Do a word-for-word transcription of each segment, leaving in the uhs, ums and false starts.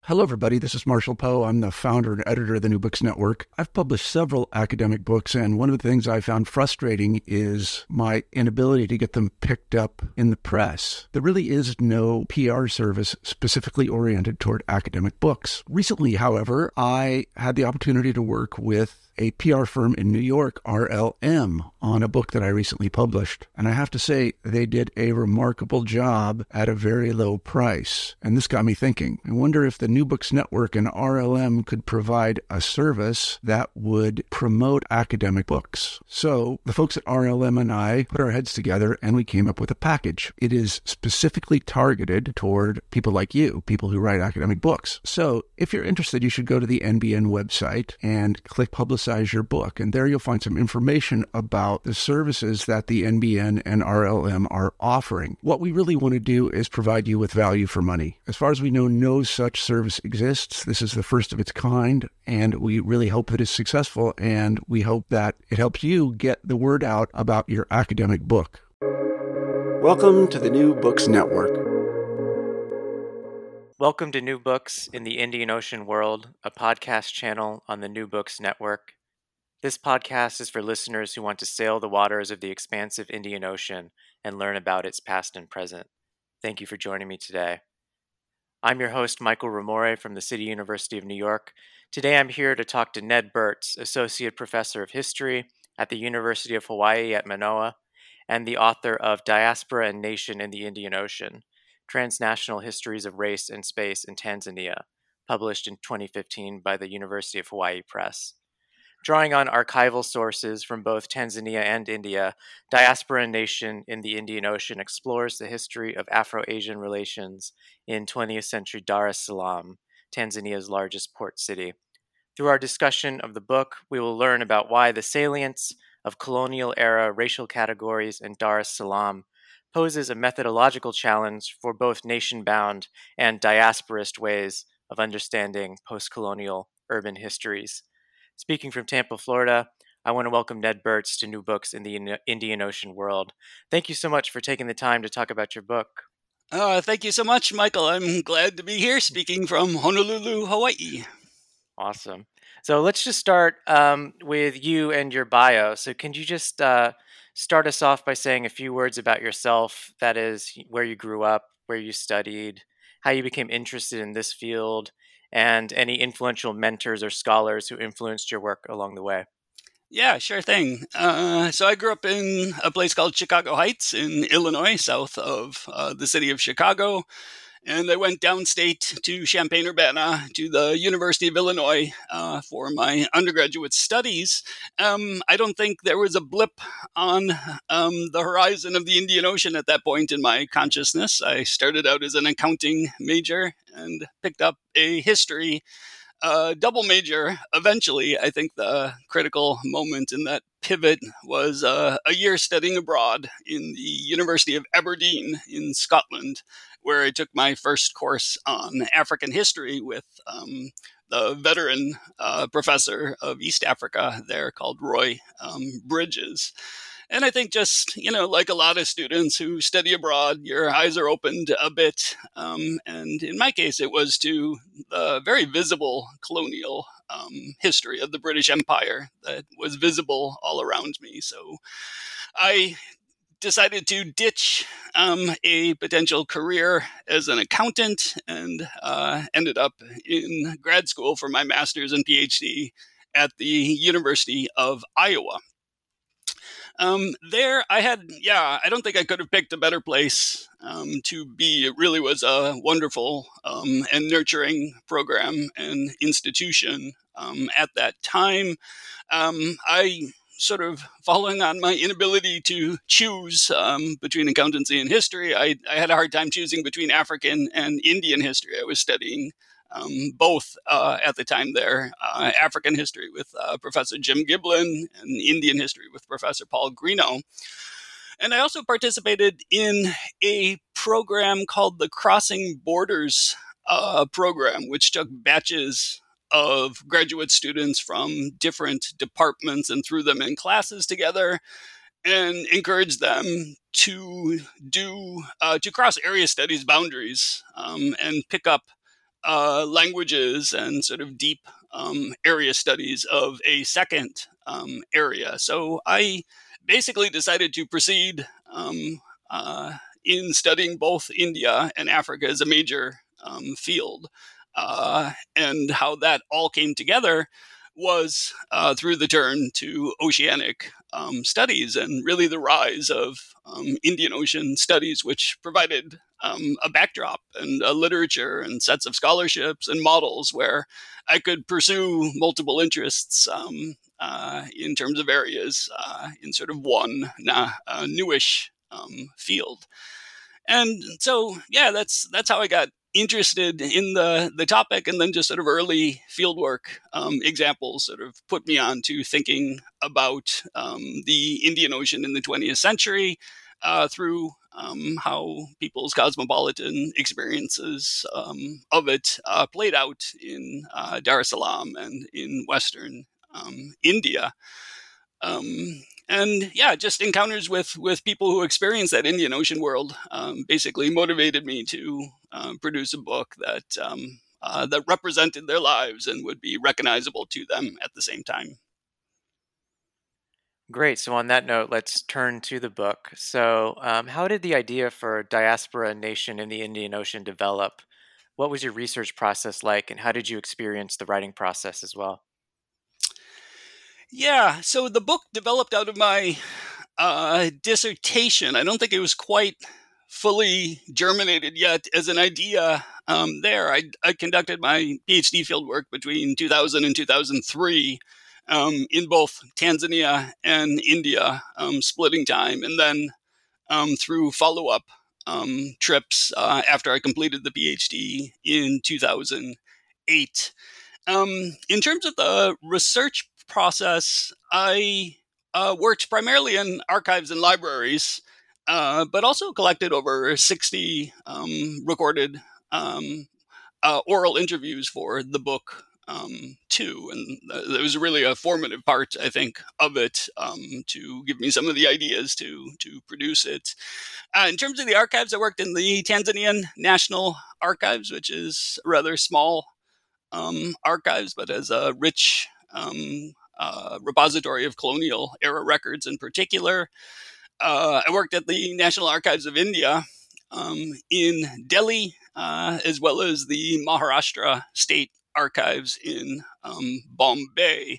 Hello, everybody. This is Marshall Poe. I'm the founder and editor of the New Books Network. I've published several academic books, and one of the things I found frustrating is my inability to get them picked up in the press. There really is no P R service specifically oriented toward academic books. Recently, however, I had the opportunity to work with a P R firm in New York, R L M, on a book that I recently published. And I have to say, they did a remarkable job at a very low price. And this got me thinking. I wonder if the New Books Network and R L M could provide a service that would promote academic books. So the folks at R L M and I put our heads together and we came up with a package. It is specifically targeted toward people like you, people who write academic books. So if you're interested, you should go to the N B N website and click Publicize your book. And there you'll find some information about the services that the N B N and R L M are offering. What we really want to do is provide you with value for money. As far as we know, no such service exists. This is the first of its kind, and we really hope that it's successful, and we hope that it helps you get the word out about your academic book. Welcome to the New Books Network. Welcome to New Books in the Indian Ocean World, a podcast channel on the New Books Network. This podcast is for listeners who want to sail the waters of the expansive Indian Ocean and learn about its past and present. Thank you for joining me today. I'm your host, Michael Ramore from the City University of New York. Today I'm here to talk to Ned Burts, Associate Professor of History at the University of Hawaii at Manoa, and the author of Diaspora and Nation in the Indian Ocean, Transnational Histories of Race and Space in Tanzania, published in twenty fifteen by the University of Hawaii Press. Drawing on archival sources from both Tanzania and India, Diaspora and Nation in the Indian Ocean explores the history of Afro-Asian relations in twentieth century Dar es Salaam, Tanzania's largest port city. Through our discussion of the book, we will learn about why the salience of colonial-era racial categories in Dar es Salaam poses a methodological challenge for both nation-bound and diasporist ways of understanding post-colonial urban histories. Speaking from Tampa, Florida, I want to welcome Ned Burts to New Books in the Indian Ocean World. Thank you so much for taking the time to talk about your book. Uh, thank you so much, Michael. I'm glad to be here speaking from Honolulu, Hawaii. Awesome. So let's just start um, with you and your bio. So can you just uh, start us off by saying a few words about yourself, that is, where you grew up, where you studied, how you became interested in this field, and any influential mentors or scholars who influenced your work along the way? Yeah, sure thing. Uh, so I grew up in a place called Chicago Heights in Illinois, south of uh, the city of Chicago. And I went downstate to Champaign-Urbana to the University of Illinois uh, for my undergraduate studies. Um, I don't think there was a blip on um, the horizon of the Indian Ocean at that point in my consciousness. I started out as an accounting major and picked up a history uh, double major. Eventually, I think the critical moment in that pivot was uh, a year studying abroad in the University of Aberdeen in Scotland, where I took my first course on African history with um, the veteran uh, professor of East Africa there called Roy um, Bridges. And I think just, you know, like a lot of students who study abroad, your eyes are opened a bit. Um, and in my case, it was to the very visible colonial um, history of the British Empire that was visible all around me. So I decided to ditch um, a potential career as an accountant and uh, ended up in grad school for my master's and PhD at the University of Iowa. Um, there I had, yeah, I don't think I could have picked a better place um, to be. It really was a wonderful um, and nurturing program and institution um, at that time. Um, I sort of following on my inability to choose um, between accountancy and history, I, I had a hard time choosing between African and Indian history. I was studying um, both uh, at the time there, uh, African history with uh, Professor Jim Giblin and Indian history with Professor Paul Greeno. And I also participated in a program called the Crossing Borders uh, program, which took batches of graduate students from different departments and threw them in classes together and encouraged them to do uh, to cross area studies boundaries um, and pick up uh, languages and sort of deep um, area studies of a second um, area. So I basically decided to proceed um, uh, in studying both India and Africa as a major um, field. Uh, and how that all came together was uh, through the turn to oceanic um, studies and really the rise of um, Indian Ocean studies, which provided um, a backdrop and a literature and sets of scholarships and models where I could pursue multiple interests um, uh, in terms of areas uh, in sort of one nah, uh, newish um, field. And so, yeah, that's that's how I got interested in the, the topic, and then just sort of early fieldwork um, examples sort of put me on to thinking about um, the Indian Ocean in the twentieth century uh, through um, how people's cosmopolitan experiences um, of it uh, played out in uh, Dar es Salaam and in Western um, India. Um, and yeah, just encounters with, with people who experience that Indian Ocean world um, basically motivated me to uh, produce a book that um, uh, that represented their lives and would be recognizable to them at the same time. Great. So on that note, let's turn to the book. So um, how did the idea for Diaspora Nation in the Indian Ocean develop? What was your research process like, and how did you experience the writing process as well? Yeah, so the book developed out of my uh, dissertation. I don't think it was quite fully germinated yet as an idea um, there. I, I conducted my PhD fieldwork between two thousand and two thousand three um, in both Tanzania and India, um, splitting time, and then um, through follow-up um, trips uh, after I completed the PhD in two thousand eight. Um, in terms of the research process, I uh, worked primarily in archives and libraries, uh, but also collected over sixty um, recorded um, uh, oral interviews for the book um, too. And it was really a formative part, I think, of it um, to give me some of the ideas to, to produce it. Uh, in terms of the archives, I worked in the Tanzanian National Archives, which is a rather small Um, archives, but as a rich um, uh, repository of colonial era records in particular. Uh, I worked at the National Archives of India um, in Delhi, uh, as well as the Maharashtra State Archives in um, Bombay.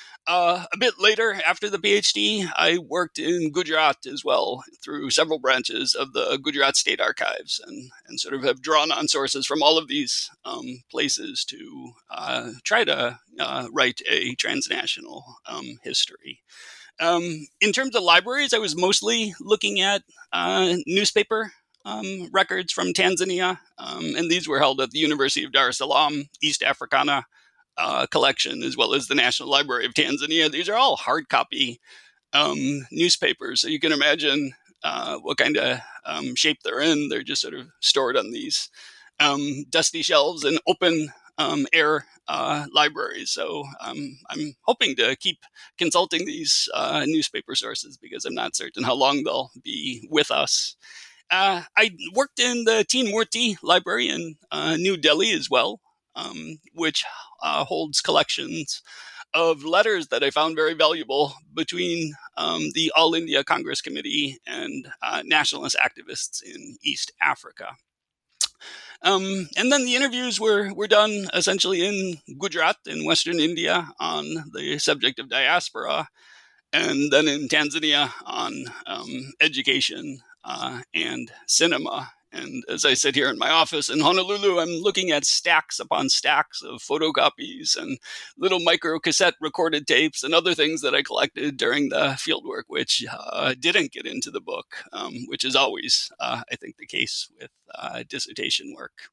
Uh, a bit later, after the PhD, I worked in Gujarat as well through several branches of the Gujarat State Archives, and, and sort of have drawn on sources from all of these um, places to uh, try to uh, write a transnational um, history. Um, in terms of libraries, I was mostly looking at uh, newspaper um, records from Tanzania, um, and these were held at the University of Dar es Salaam, East Africana Uh, collection, as well as the National Library of Tanzania. These are all hard copy um, newspapers, so you can imagine uh, what kind of um, shape they're in. They're just sort of stored on these um, dusty shelves in open um, air uh, libraries. So um, I'm hoping to keep consulting these uh, newspaper sources because I'm not certain how long they'll be with us. Uh, I worked in the Teen Murti Library in uh, New Delhi as well, um, which Uh, holds collections of letters that I found very valuable between um, the All India Congress Committee and uh, nationalist activists in East Africa. Um, and then the interviews were, were done essentially in Gujarat in Western India on the subject of diaspora, and then in Tanzania on um, education uh, and cinema. And as I sit here in my office in Honolulu, I'm looking at stacks upon stacks of photocopies and little micro cassette recorded tapes and other things that I collected during the fieldwork, which uh, didn't get into the book, um, which is always, uh, I think, the case with uh, dissertation work.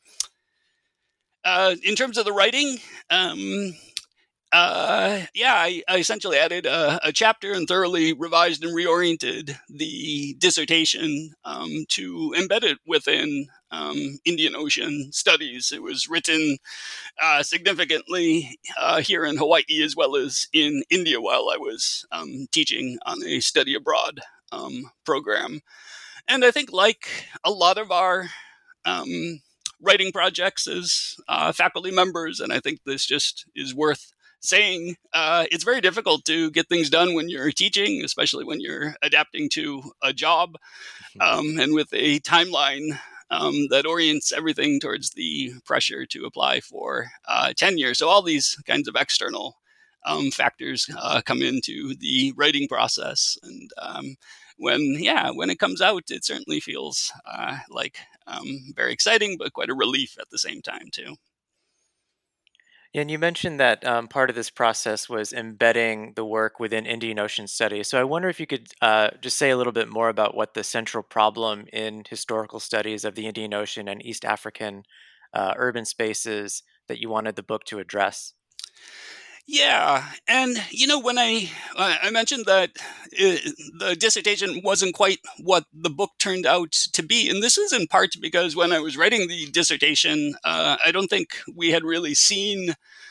Uh, in terms of the writing, um, Uh, yeah, I, I essentially added a, a chapter and thoroughly revised and reoriented the dissertation um, to embed it within um, Indian Ocean studies. It was written uh, significantly uh, here in Hawaii as well as in India while I was um, teaching on a study abroad um, program. And I think, like a lot of our um, writing projects as uh, faculty members, and I think this just is worth saying. Uh, it's very difficult to get things done when you're teaching, especially when you're adapting to a job, um, and with a timeline um, that orients everything towards the pressure to apply for uh, tenure. So all these kinds of external um, factors uh, come into the writing process. And um, when, yeah, when it comes out, it certainly feels uh, like um, very exciting, but quite a relief at the same time, too. And you mentioned that um, part of this process was embedding the work within Indian Ocean studies. So I wonder if you could uh, just say a little bit more about what the central problem in historical studies of the Indian Ocean and East African uh, urban spaces that you wanted the book to address. Yeah, and you know, when I uh, I mentioned that it, the dissertation wasn't quite what the book turned out to be, and this is in part because when I was writing the dissertation, uh, I don't think we had really seen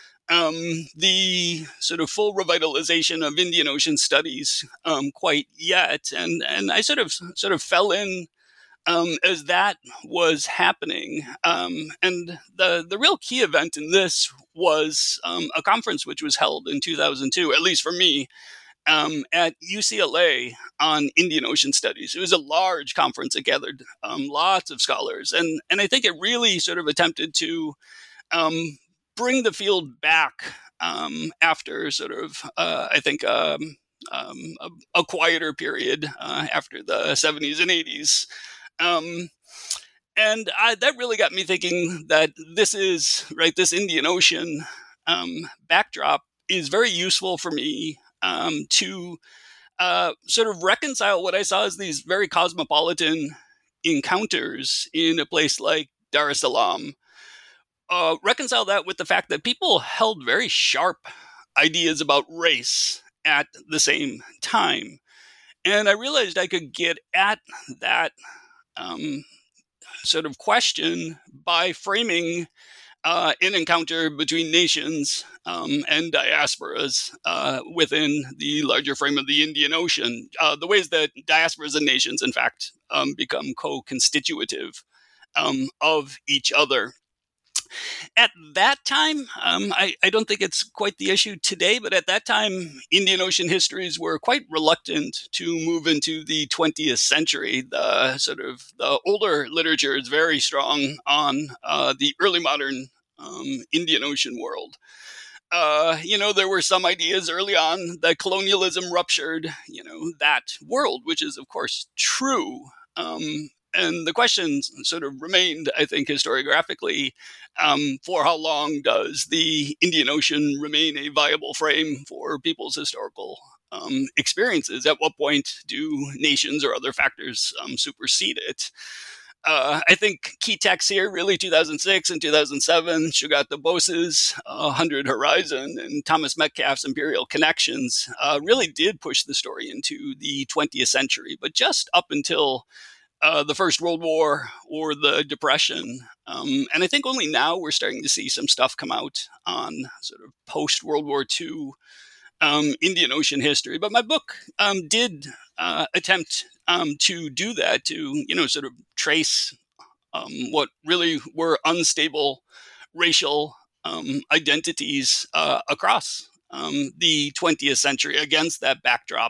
um, the sort of full revitalization of Indian Ocean studies um, quite yet, and and I sort of sort of fell in um, as that was happening. Um, and the, the real key event in this was um, a conference which was held in two thousand two, at least for me, um, at U C L A on Indian Ocean Studies. It was a large conference that gathered um, lots of scholars. And, and I think it really sort of attempted to um, bring the field back um, after sort of, uh, I think, um, um, a, a quieter period uh, after the seventies and eighties. Um, and I, that really got me thinking that this is, right, this Indian Ocean um, backdrop is very useful for me um, to uh, sort of reconcile what I saw as these very cosmopolitan encounters in a place like Dar es Salaam. Uh, reconcile that with the fact that people held very sharp ideas about race at the same time. And I realized I could get at that um, sort of question by framing uh, an encounter between nations um, and diasporas uh, within the larger frame of the Indian Ocean. Uh, the ways that diasporas and nations, in fact, um, become co-constitutive um, of each other. At that time, um, I, I don't think it's quite the issue today, but at that time, Indian Ocean histories were quite reluctant to move into the twentieth century. The sort of the older literature is very strong on uh, the early modern um, Indian Ocean world. Uh, you know, there were some ideas early on that colonialism ruptured, you know, that world, which is, of course, true. Um, and the question sort of remained, I think, historiographically, um, for how long does the Indian Ocean remain a viable frame for people's historical um, experiences? At what point do nations or other factors um, supersede it? Uh, I think key texts here, really two thousand six and two thousand seven, Sugata Bose's uh, one hundred Horizon and Thomas Metcalfe's Imperial Connections uh, really did push the story into the twentieth century. But just up until uh, the First World War or the Depression, um, and I think only now we're starting to see some stuff come out on sort of post-World War Two um, Indian Ocean history. But my book um, did uh, attempt Um, to do that, to, you know, sort of trace um, what really were unstable racial um, identities uh, across um, the twentieth century against that backdrop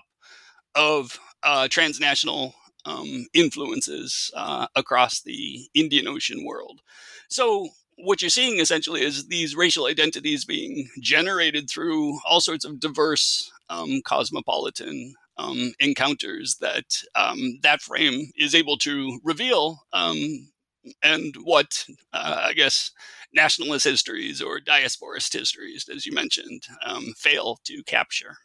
of uh, transnational um, influences uh, across the Indian Ocean world. So what you're seeing essentially is these racial identities being generated through all sorts of diverse um, cosmopolitan Um, encounters that um, that frame is able to reveal, um, and what uh, I guess nationalist histories or diasporist histories, as you mentioned, um, fail to capture.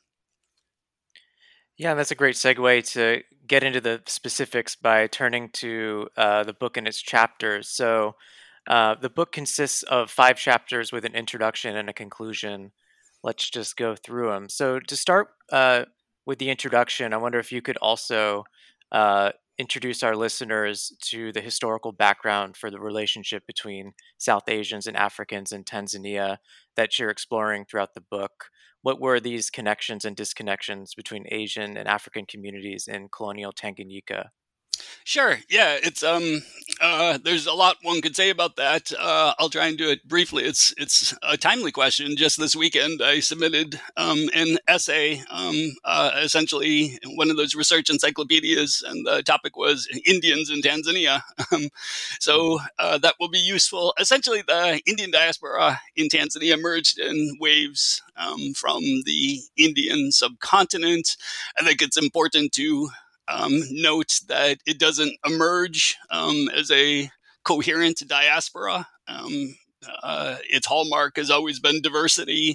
Yeah, that's a great segue to get into the specifics by turning to uh, the book and its chapters. So, uh, the book consists of five chapters with an introduction and a conclusion. Let's just go through them. So, to start uh, with the introduction, I wonder if you could also uh, introduce our listeners to the historical background for the relationship between South Asians and Africans in Tanzania that you're exploring throughout the book. What were these connections and disconnections between Asian and African communities in colonial Tanganyika? Sure. Yeah, it's um uh there's a lot one could say about that. Uh I'll try and do it briefly. It's it's a timely question. Just this weekend I submitted um an essay, um uh essentially one of those research encyclopedias, and the topic was Indians in Tanzania. Um so uh that will be useful. Essentially, the Indian diaspora in Tanzania emerged in waves um from the Indian subcontinent. I think it's important to Um, note that it doesn't emerge um, as a coherent diaspora. Um, uh, its hallmark has always been diversity,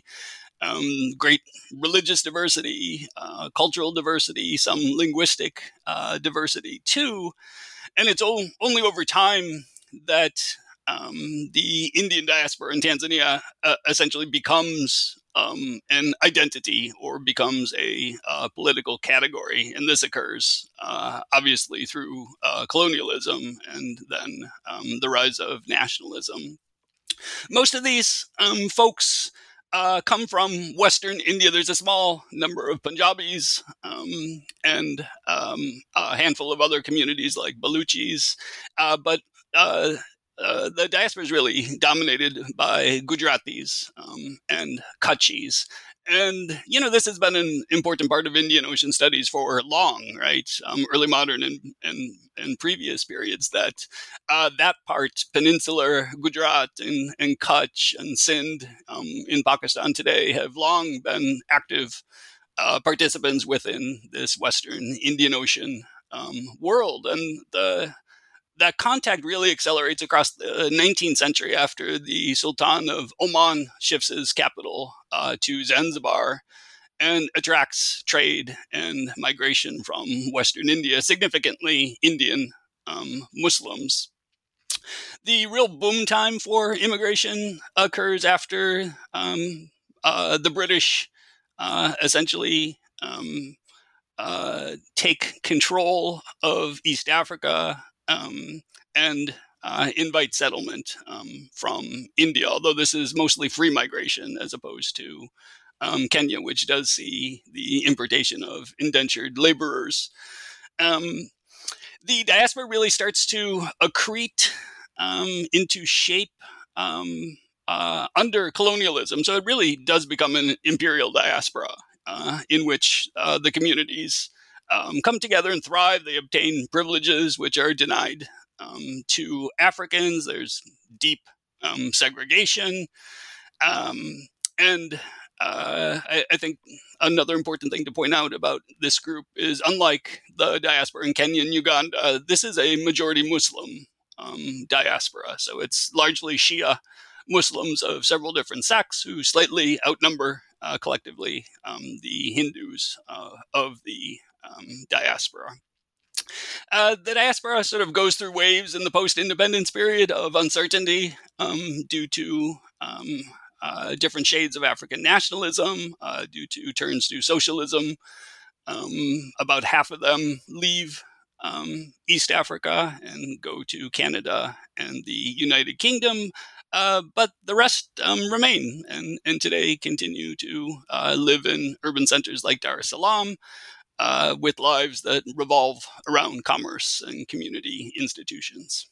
um, great religious diversity, uh, cultural diversity, some linguistic uh, diversity too. And it's o- only over time that um, the Indian diaspora in Tanzania uh, essentially becomes um, an identity, or becomes a uh, political category. And this occurs uh, obviously through uh, colonialism, and then um, the rise of nationalism. Most of these um, folks uh, come from Western India. There's a small number of Punjabis, um, and um, a handful of other communities like Baluchis, uh, but uh, uh, the diaspora is really dominated by Gujaratis um, and Kutchis. And, you know, this has been an important part of Indian Ocean studies for long, right? Um, early modern and, and, and previous periods, that uh, that part, peninsular Gujarat and, and Kutch and Sindh um, in Pakistan today, have long been active uh, participants within this Western Indian Ocean um, world. And the that contact really accelerates across the nineteenth century after the Sultan of Oman shifts his capital uh, to Zanzibar, and attracts trade and migration from Western India, significantly Indian um, Muslims. The real boom time for immigration occurs after um, uh, the British uh, essentially um, uh, take control of East Africa, um, and uh, invite settlement um, from India, although this is mostly free migration as opposed to um, Kenya, which does see the importation of indentured laborers. Um, the diaspora really starts to accrete um, into shape um, uh, under colonialism. So it really does become an imperial diaspora uh, in which uh, the communities um, come together and thrive. They obtain privileges which are denied um, to Africans. There's deep um, segregation. Um, and uh, I, I think another important thing to point out about this group is, unlike the diaspora in Kenya and Uganda, this is a majority Muslim um, diaspora. So it's largely Shia Muslims of several different sects who slightly outnumber uh, collectively um, the Hindus uh, of the um, diaspora. Uh, the diaspora sort of goes through waves in the post-independence period of uncertainty um, due to um, uh, different shades of African nationalism, uh, due to turns to socialism. Um, about half of them leave um, East Africa and go to Canada and the United Kingdom. Uh, but the rest um, remain, and, and today continue to uh, live in urban centers like Dar es Salaam, uh, with lives that revolve around commerce and community institutions.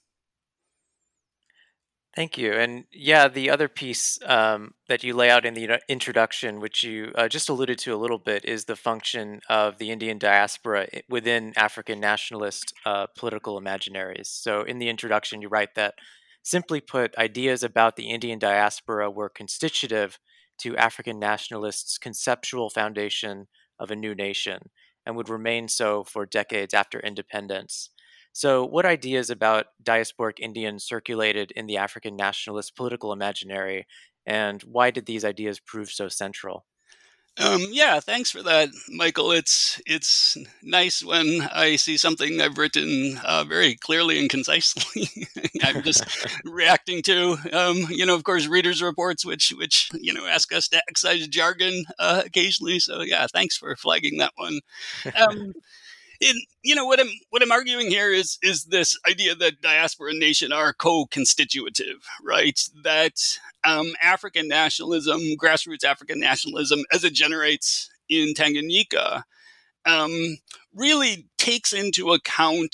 Thank you. And yeah, the other piece um, that you lay out in the inro- introduction, which you uh, just alluded to a little bit, is the function of the Indian diaspora i- within African nationalist uh, political imaginaries. So in the introduction, you write that, simply put, ideas about the Indian diaspora were constitutive to African nationalists' conceptual foundation of a new nation, and would remain so for decades after independence. So, what ideas about diasporic Indians circulated in the African nationalist political imaginary, and why did these ideas prove so central? Um, yeah, thanks for that, Michael. It's it's nice when I see something I've written uh, very clearly and concisely. I'm just reacting to, um, you know, of course, readers' reports, which which you know ask us to excise jargon uh, occasionally. So yeah, thanks for flagging that one. Um, in, you know what I'm what I'm arguing here is is this idea that diaspora and nation are co-constitutive, right? That um, African nationalism, grassroots African nationalism, as it generates in Tanganyika, um, really takes into account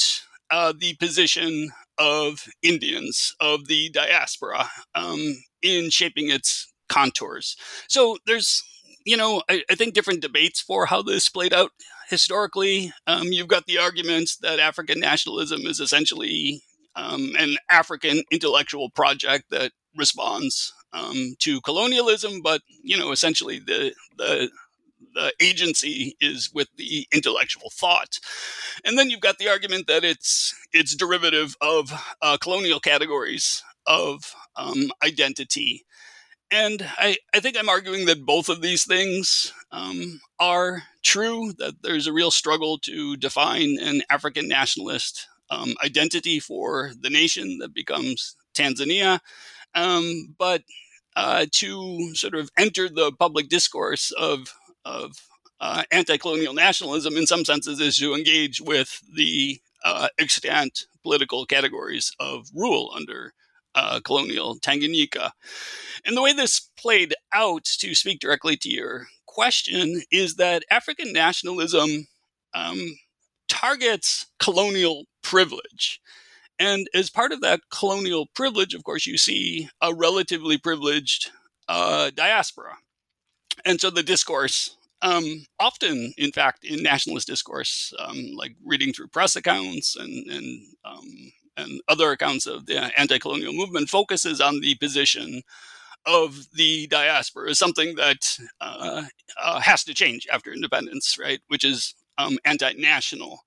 uh, the position of Indians, of the diaspora, um, in shaping its contours. So there's, you know, I, I think different debates for how this played out historically. Um, you've got the argument that African nationalism is essentially um, an African intellectual project that responds um, to colonialism, but, you know, essentially the the the agency is with the intellectual thought. And then you've got the argument that it's it's derivative of uh, colonial categories of um, identity. And I, I think I'm arguing that both of these things um, are true, that there's a real struggle to define an African nationalist um, identity for the nation that becomes Tanzania. Um, but uh, to sort of enter the public discourse of of uh, anti-colonial nationalism, in some senses, is to engage with the uh, extant political categories of rule under uh, colonial Tanganyika. And the way this played out, to speak directly to your question, is that African nationalism um, targets colonial privilege. And as part of that colonial privilege, of course, you see a relatively privileged uh, diaspora. And so the discourse, um, often, in fact, in nationalist discourse, um, like reading through press accounts and and, um, and other accounts of the anti-colonial movement, focuses on the position of the diaspora as something that uh, uh, has to change after independence, right? Which is um, anti-national.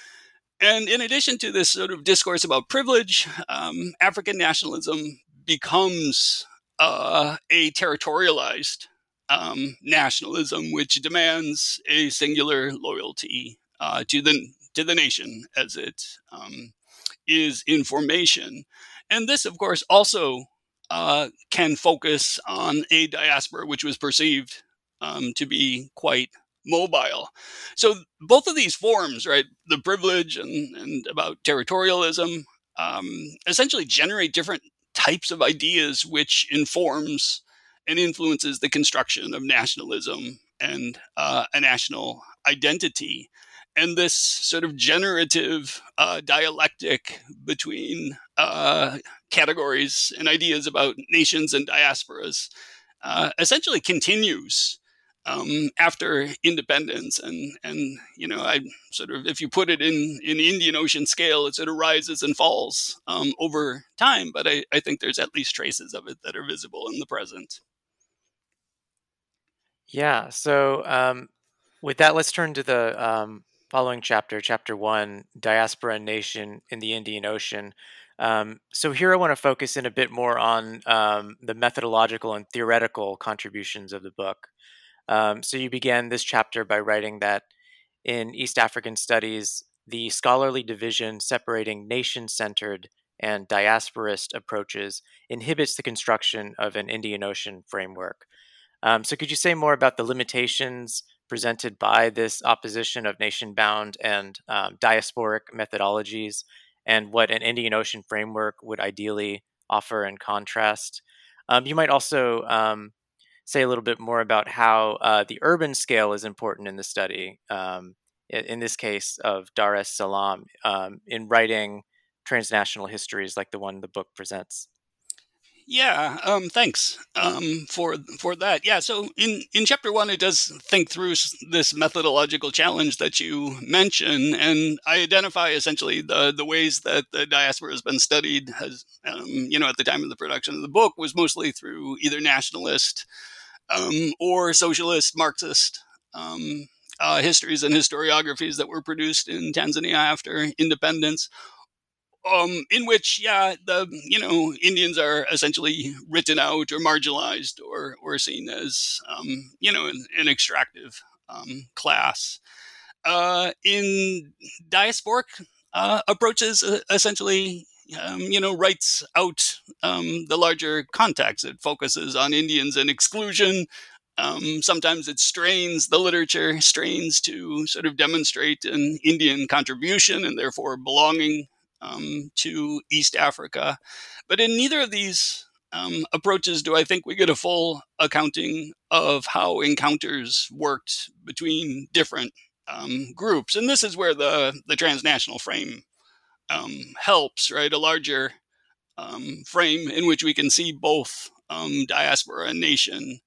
And in addition to this sort of discourse about privilege, um, African nationalism becomes uh, a territorialized um, nationalism, which demands a singular loyalty uh, to the to the nation as it um, is in formation. And this, of course, also uh, can focus on a diaspora which was perceived um, to be quite mobile. So both of these forms, right, the privilege and, and about territorialism, um, essentially generate different types of ideas, which informs and influences the construction of nationalism and uh, a national identity. And this sort of generative uh, dialectic between uh, categories and ideas about nations and diasporas uh, essentially continues Um, after independence. And, and, you know, I sort of, if you put it in, in Indian Ocean scale, it sort of rises and falls um, over time. But I, I think there's at least traces of it that are visible in the present. Yeah. So um, with that, let's turn to the um, following chapter, chapter one, Diaspora and Nation in the Indian Ocean. Um, so here I want to focus in a bit more on um, the methodological and theoretical contributions of the book. Um, so you began this chapter by writing that in East African studies, the scholarly division separating nation-centered and diasporist approaches inhibits the construction of an Indian Ocean framework. Um, so could you say more about the limitations presented by this opposition of nation-bound and um, diasporic methodologies, and what an Indian Ocean framework would ideally offer in contrast? Um, you might also um, say a little bit more about how uh, the urban scale is important in the study, um, in, in this case of Dar es Salaam, um, in writing transnational histories like the one the book presents. Yeah, um, thanks um, for for that. Yeah, so in, in chapter one, it does think through this methodological challenge that you mention, and I identify essentially the the ways that the diaspora has been studied. Has um, you know, at the time of the production of the book, was mostly through either nationalist um, or socialist, Marxist um, uh, histories and historiographies that were produced in Tanzania after independence. Um, in which, yeah, the you know Indians are essentially written out or marginalized or or seen as um, you know an, an extractive um, class. Uh, in diasporic uh, approaches, uh, essentially, um, you know, writes out um, the larger context. It focuses on Indians and exclusion. Um, sometimes it strains the literature, strains to sort of demonstrate an Indian contribution and therefore belonging Um, to East Africa. But in neither of these um, approaches do I think we get a full accounting of how encounters worked between different um, groups. And this is where the, the transnational frame um, helps, right? A larger um, frame in which we can see both um, diaspora and nation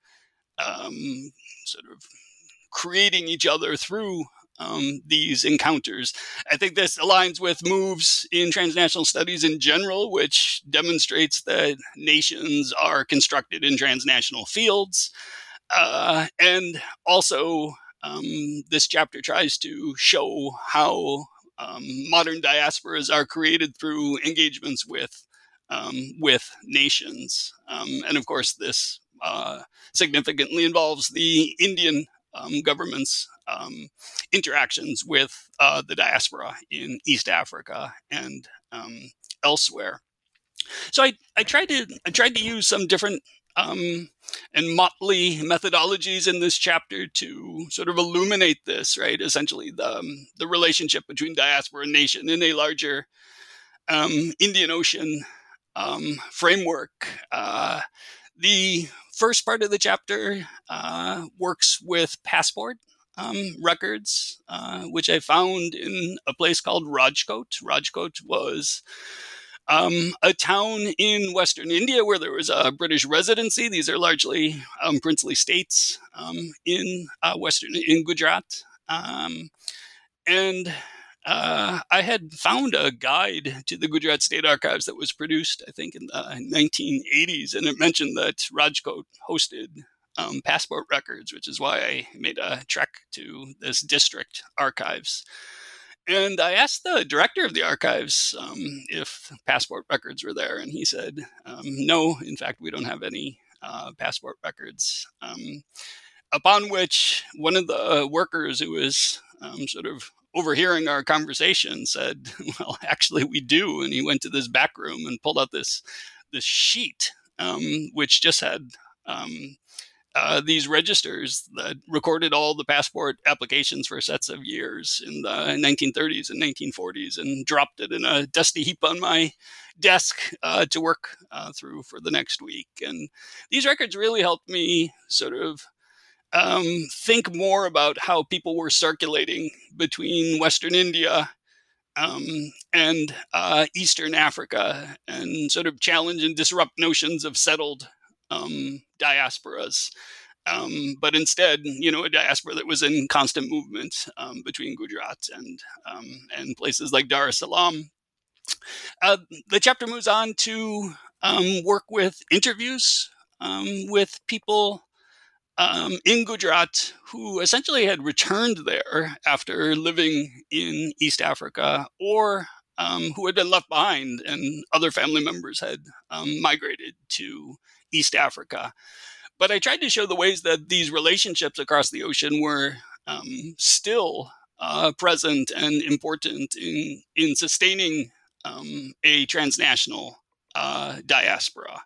um, sort of creating each other through um, these encounters. I think this aligns with moves in transnational studies in general, which demonstrates that nations are constructed in transnational fields. Uh, and also, um, this chapter tries to show how um, modern diasporas are created through engagements with um, with nations. Um, and of course, this uh, significantly involves the Indian um, government's um, interactions with uh, the diaspora in East Africa and um, elsewhere. So I, I tried to I tried to use some different um, and motley methodologies in this chapter to sort of illuminate this, right? Essentially, the um, the relationship between diaspora and nation in a larger um, Indian Ocean um, framework. Uh, the first part of the chapter uh, works with passport um, records, uh, which I found in a place called Rajkot. Rajkot was um, a town in Western India where there was a British residency. These are largely um, princely states um, in uh, Western in Gujarat, um, and uh, I had found a guide to the Gujarat State Archives that was produced, I think, in the nineteen eighties, and it mentioned that Rajkot hosted um, passport records, which is why I made a trek to this district archives. And I asked the director of the archives um, if passport records were there, and he said, um, no, in fact, we don't have any uh, passport records. Um, upon which one of the workers who was um, sort of overhearing our conversation said, well, actually we do. And he went to this back room and pulled out this this sheet, um, which just had um, uh, these registers that recorded all the passport applications for sets of years in the nineteen thirties and nineteen forties, and dropped it in a dusty heap on my desk uh, to work uh, through for the next week. And these records really helped me sort of Um, think more about how people were circulating between Western India um, and uh, Eastern Africa, and sort of challenge and disrupt notions of settled um, diasporas. Um, but instead, you know, a diaspora that was in constant movement um, between Gujarat and um, and places like Dar es Salaam. Uh, the chapter moves on to um, work with interviews um, with people Um, in Gujarat, who essentially had returned there after living in East Africa, or um, who had been left behind and other family members had um, migrated to East Africa. But I tried to show the ways that these relationships across the ocean were um, still uh, present and important in, in sustaining um, a transnational uh, diaspora.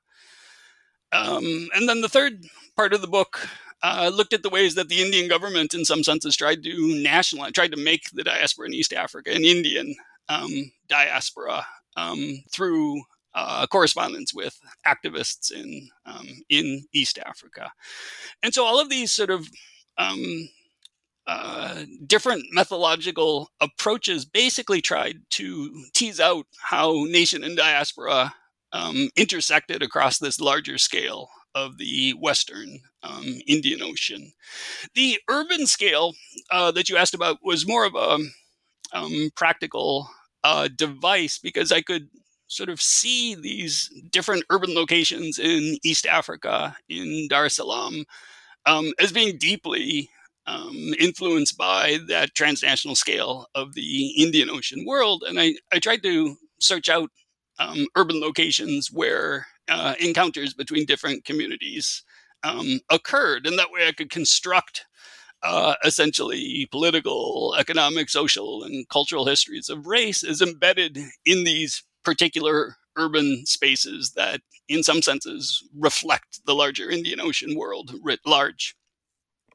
Um, and then the third part of the book uh, looked at the ways that the Indian government, in some senses, tried to nationalize, tried to make the diaspora in East Africa an Indian um, diaspora um, through uh, correspondence with activists in um, in East Africa. And so all of these sort of um, uh, different methodological approaches basically tried to tease out how nation and diaspora Um, intersected across this larger scale of the Western um, Indian Ocean. The urban scale uh, that you asked about was more of a um, practical uh, device, because I could sort of see these different urban locations in East Africa, in Dar es Salaam, um, as being deeply um, influenced by that transnational scale of the Indian Ocean world. And I, I tried to search out Um, urban locations where uh, encounters between different communities um, occurred. And that way I could construct uh, essentially political, economic, social, and cultural histories of race as embedded in these particular urban spaces that, in some senses, reflect the larger Indian Ocean world writ large.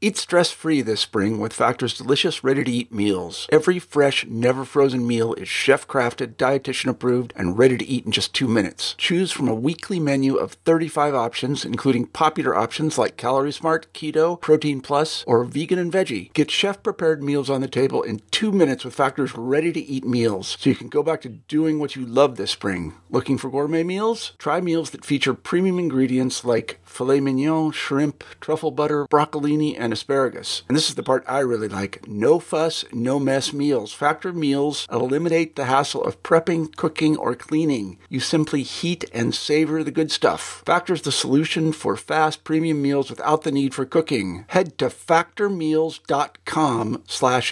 Eat stress-free this spring with Factor's delicious, ready-to-eat meals. Every fresh, never-frozen meal is chef-crafted, dietitian-approved, and ready to eat in just two minutes. Choose from a weekly menu of thirty-five options, including popular options like Calorie Smart, Keto, Protein Plus, or Vegan and Veggie. Get chef-prepared meals on the table in two minutes with Factor's ready-to-eat meals, so you can go back to doing what you love this spring. Looking for gourmet meals? Try meals that feature premium ingredients like filet mignon, shrimp, truffle butter, broccolini, and asparagus. And this is the part I really like. No fuss, no mess meals. Factor meals eliminate the hassle of prepping, cooking, or cleaning. You simply heat and savor the good stuff. Factor's the solution for fast premium meals without the need for cooking. Head to factormeals.com slash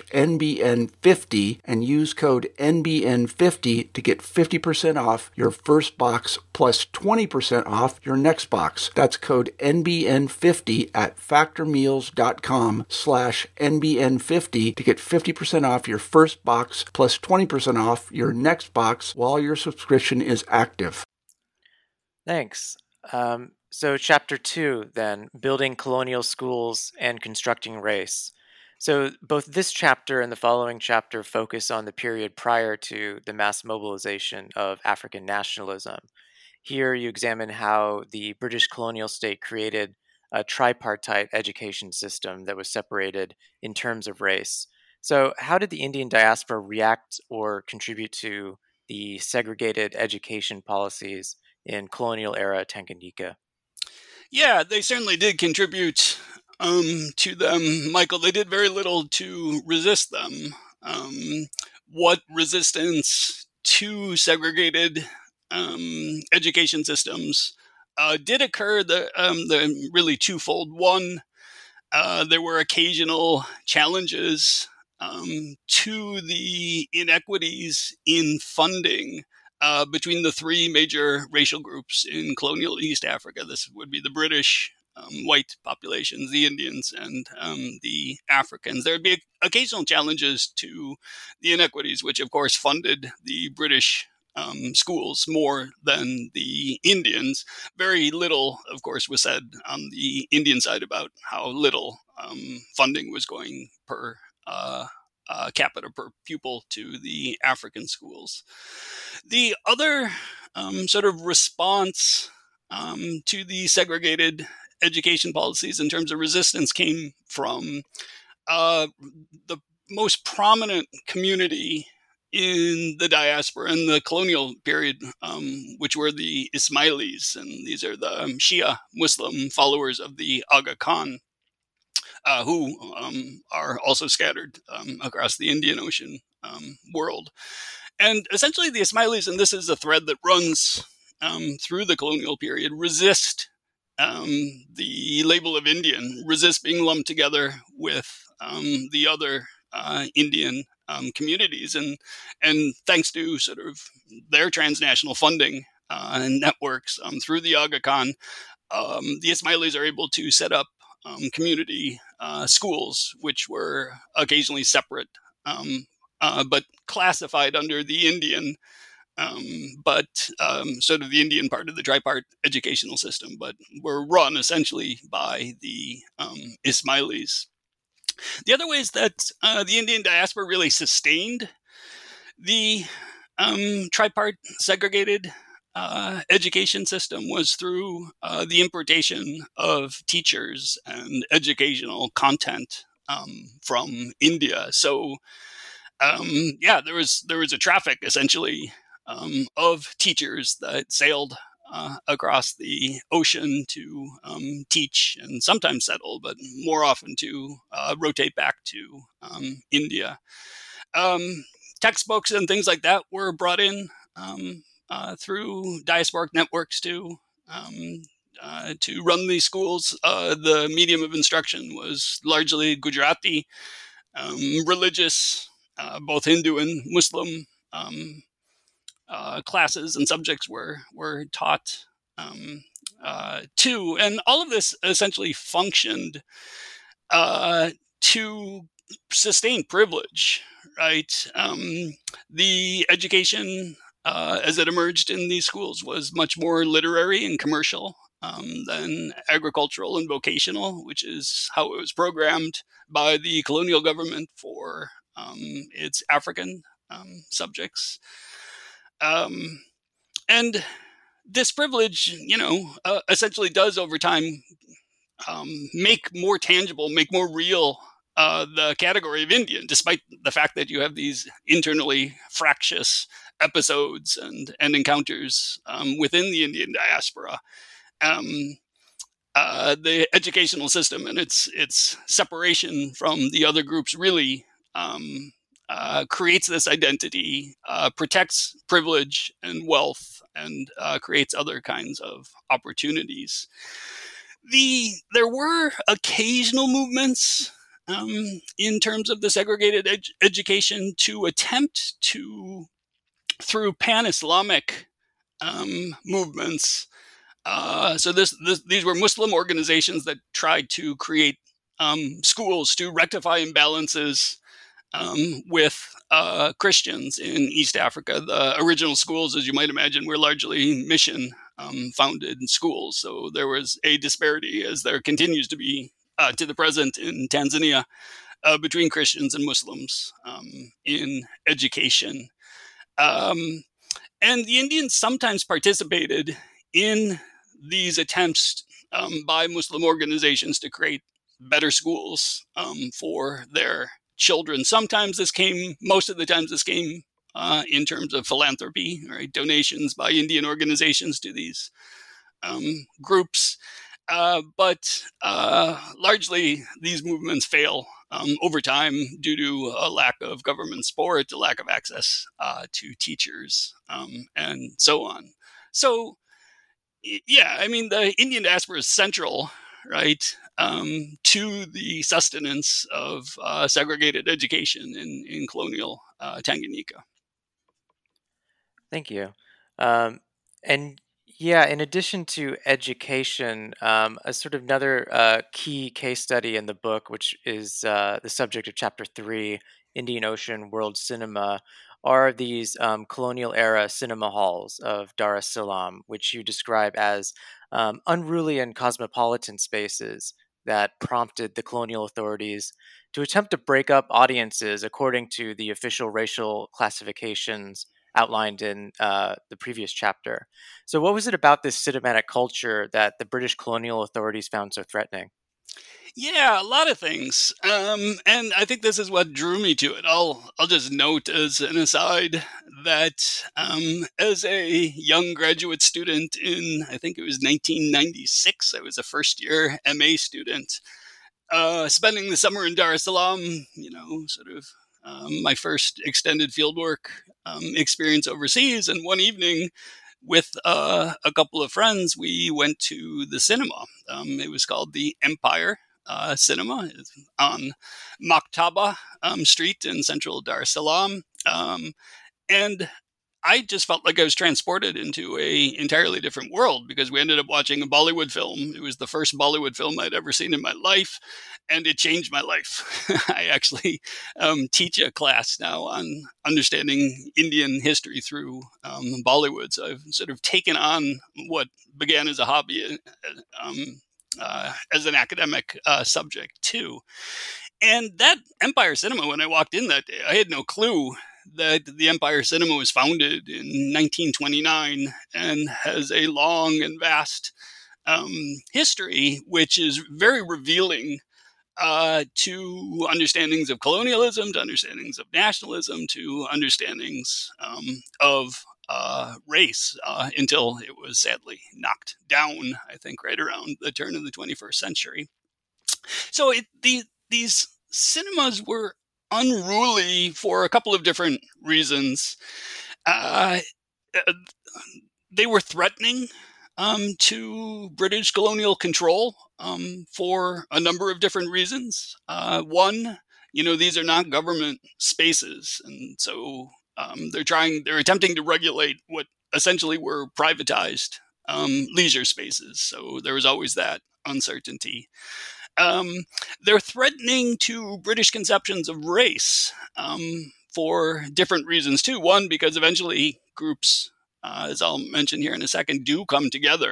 NBN50 and use code N B N fifty to get fifty percent off your first box plus twenty percent off your next box. That's code N B N fifty at factormeals.com slash NBN50 to get fifty percent off your first box plus twenty percent off your next box while your subscription is active. Thanks. Um, so chapter two, then, building colonial schools and constructing race. So both this chapter and the following chapter focus on the period prior to the mass mobilization of African nationalism. Here you examine how the British colonial state created a tripartite education system that was separated in terms of race. So how did the Indian diaspora react or contribute to the segregated education policies in colonial era Tanganyika? Yeah, they certainly did contribute um, to them, Michael. They did very little to resist them. Um, what resistance to segregated um, education systems uh, did occur? The, um, the really twofold. One, uh, there were occasional challenges um, to the inequities in funding Uh, between the three major racial groups in colonial East Africa. This would be the British um, white populations, the Indians, and um, the Africans. There would be occasional challenges to the inequities, which of course funded the British um, schools more than the Indians. Very little, of course, was said on the Indian side about how little um, funding was going per uh Uh, capita per pupil to the African schools. The other um, sort of response um, to the segregated education policies in terms of resistance came from uh, the most prominent community in the diaspora in the colonial period, um, which were the Ismailis. And these are the um, Shia Muslim followers of the Aga Khan, Uh, who um, are also scattered um, across the Indian Ocean um, world. And essentially the Ismailis, and this is a thread that runs um, through the colonial period, resist um, the label of Indian, resist being lumped together with um, the other uh, Indian um, communities. And, and thanks to sort of their transnational funding uh, networks um, through the Aga Khan, um, the Ismailis are able to set up Um, community uh, schools, which were occasionally separate, um, uh, but classified under the Indian, um, but um, sort of the Indian part of the tripart educational system, but were run essentially by the um, Ismailis. The other ways that uh, the Indian diaspora really sustained the um, tripart segregated Uh, education system was through uh, the importation of teachers and educational content um, from India. So, um, yeah, there was there was a traffic essentially um, of teachers that sailed uh, across the ocean to um, teach and sometimes settle, but more often to uh, rotate back to um, India. Um, textbooks and things like that were brought in Um, Uh, through diasporic networks to um, uh, to run these schools. Uh, the medium of instruction was largely Gujarati, um, religious, uh, both Hindu and Muslim um, uh, classes and subjects were were taught um, uh, too, and all of this essentially functioned uh, to sustain privilege. Right, um, the education Uh, as it emerged in these schools was much more literary and commercial. um, than agricultural and vocational, which is how it was programmed by the colonial government for um, its African um, subjects. Um, and this privilege, you know, uh, essentially does over time um, make more tangible, make more real uh, the category of Indian, despite the fact that you have these internally fractious episodes and, and encounters um, within the Indian diaspora. Um, uh, the educational system and its its separation from the other groups really um, uh, creates this identity, uh, protects privilege and wealth, and uh, creates other kinds of opportunities. The there were occasional movements um, in terms of the segregated ed- education to attempt to, through pan-Islamic um, movements. Uh, so this, this these were Muslim organizations that tried to create um, schools to rectify imbalances um, with uh, Christians in East Africa. The original schools, as you might imagine, were largely mission um, founded schools. So there was a disparity, as there continues to be uh, to the present in Tanzania, uh, between Christians and Muslims um, in education. Um, and the Indians sometimes participated in these attempts um, by Muslim organizations to create better schools um, for their children. Sometimes this came, most of the times this came uh, in terms of philanthropy, right? Donations by Indian organizations to these um, groups. Uh, but uh, largely these movements fail um, over time due to a lack of government support, a lack of access uh, to teachers, um, and so on. So, yeah, I mean, the Indian diaspora is central, right, um, to the sustenance of uh, segregated education in, in colonial uh, Tanganyika. Thank you. Um, and yeah, in addition to education, um, a sort of another uh, key case study in the book, which is uh, the subject of chapter three, Indian Ocean World Cinema, are these um, colonial era cinema halls of Dar es Salaam, which you describe as um, unruly and cosmopolitan spaces that prompted the colonial authorities to attempt to break up audiences according to the official racial classifications outlined in uh, the previous chapter. So, what was it about this cinematic culture that the British colonial authorities found so threatening? Yeah, a lot of things, um, and I think this is what drew me to it. I'll I'll just note as an aside that um, as a young graduate student in, I think it was nineteen ninety-six, I was a first year M A student, uh, spending the summer in Dar es Salaam. You know, sort of um, my first extended fieldwork um, experience overseas, and one evening, with uh, a couple of friends, we went to the cinema. Um, it was called the Empire uh, Cinema on Maktaba um, Street in central Dar es Salaam. Um, and I just felt like I was transported into a entirely different world because we ended up watching a Bollywood film. It was the first Bollywood film I'd ever seen in my life, and it changed my life. I actually um, teach a class now on understanding Indian history through um, Bollywood. So I've sort of taken on what began as a hobby um, uh, as an academic uh, subject too. And that Empire Cinema, when I walked in that day, I had no clue that the Empire Cinema was founded in nineteen twenty-nine and has a long and vast um, history, which is very revealing uh, to understandings of colonialism, to understandings of nationalism, to understandings um, of uh, race, uh, until it was sadly knocked down, I think, right around the turn of the twenty-first century. So it, the, these cinemas were unruly for a couple of different reasons. Uh, they were threatening um, to British colonial control um, for a number of different reasons. Uh, one, you know, these are not government spaces, and so um, they're trying, they're attempting to regulate what essentially were privatized um, leisure spaces. So there was always that uncertainty. Um, they're threatening to British conceptions of race um, for different reasons too. One, because eventually groups, uh, as I'll mention here in a second, do come together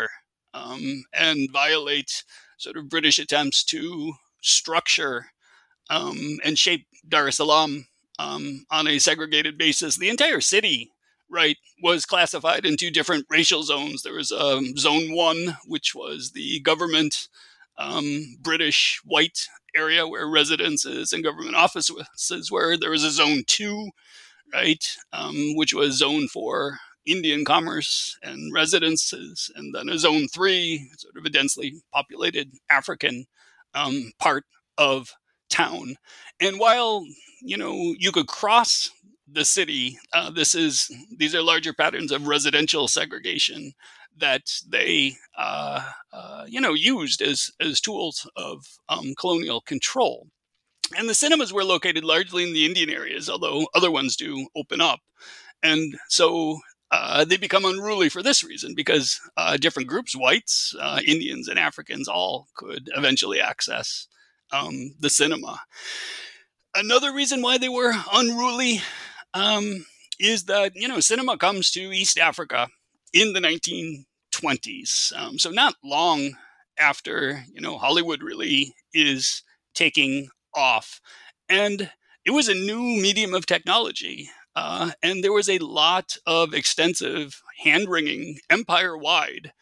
um, and violate sort of British attempts to structure um, and shape Dar es Salaam um, on a segregated basis. The entire city, right, was classified into different racial zones. There was um, Zone One, which was the government um, British white area where residences and government offices were. There was a Zone Two, right, um, which was zone for Indian commerce and residences, and then a Zone Three, sort of a densely populated African um, part of town. And while, you know, you could cross the city, uh, this is these are larger patterns of residential segregation that they, uh, uh, you know, used as as tools of um, colonial control. And the cinemas were located largely in the Indian areas, although other ones do open up. And so uh, they become unruly for this reason, because uh, different groups, whites, uh, Indians, and Africans, all could eventually access um, the cinema. Another reason why they were unruly um, is that, you know, cinema comes to East Africa in the nineteen twenties. Um, so not long after, you know, Hollywood really is taking off. And it was a new medium of technology. Uh, and there was a lot of extensive hand-wringing empire-wide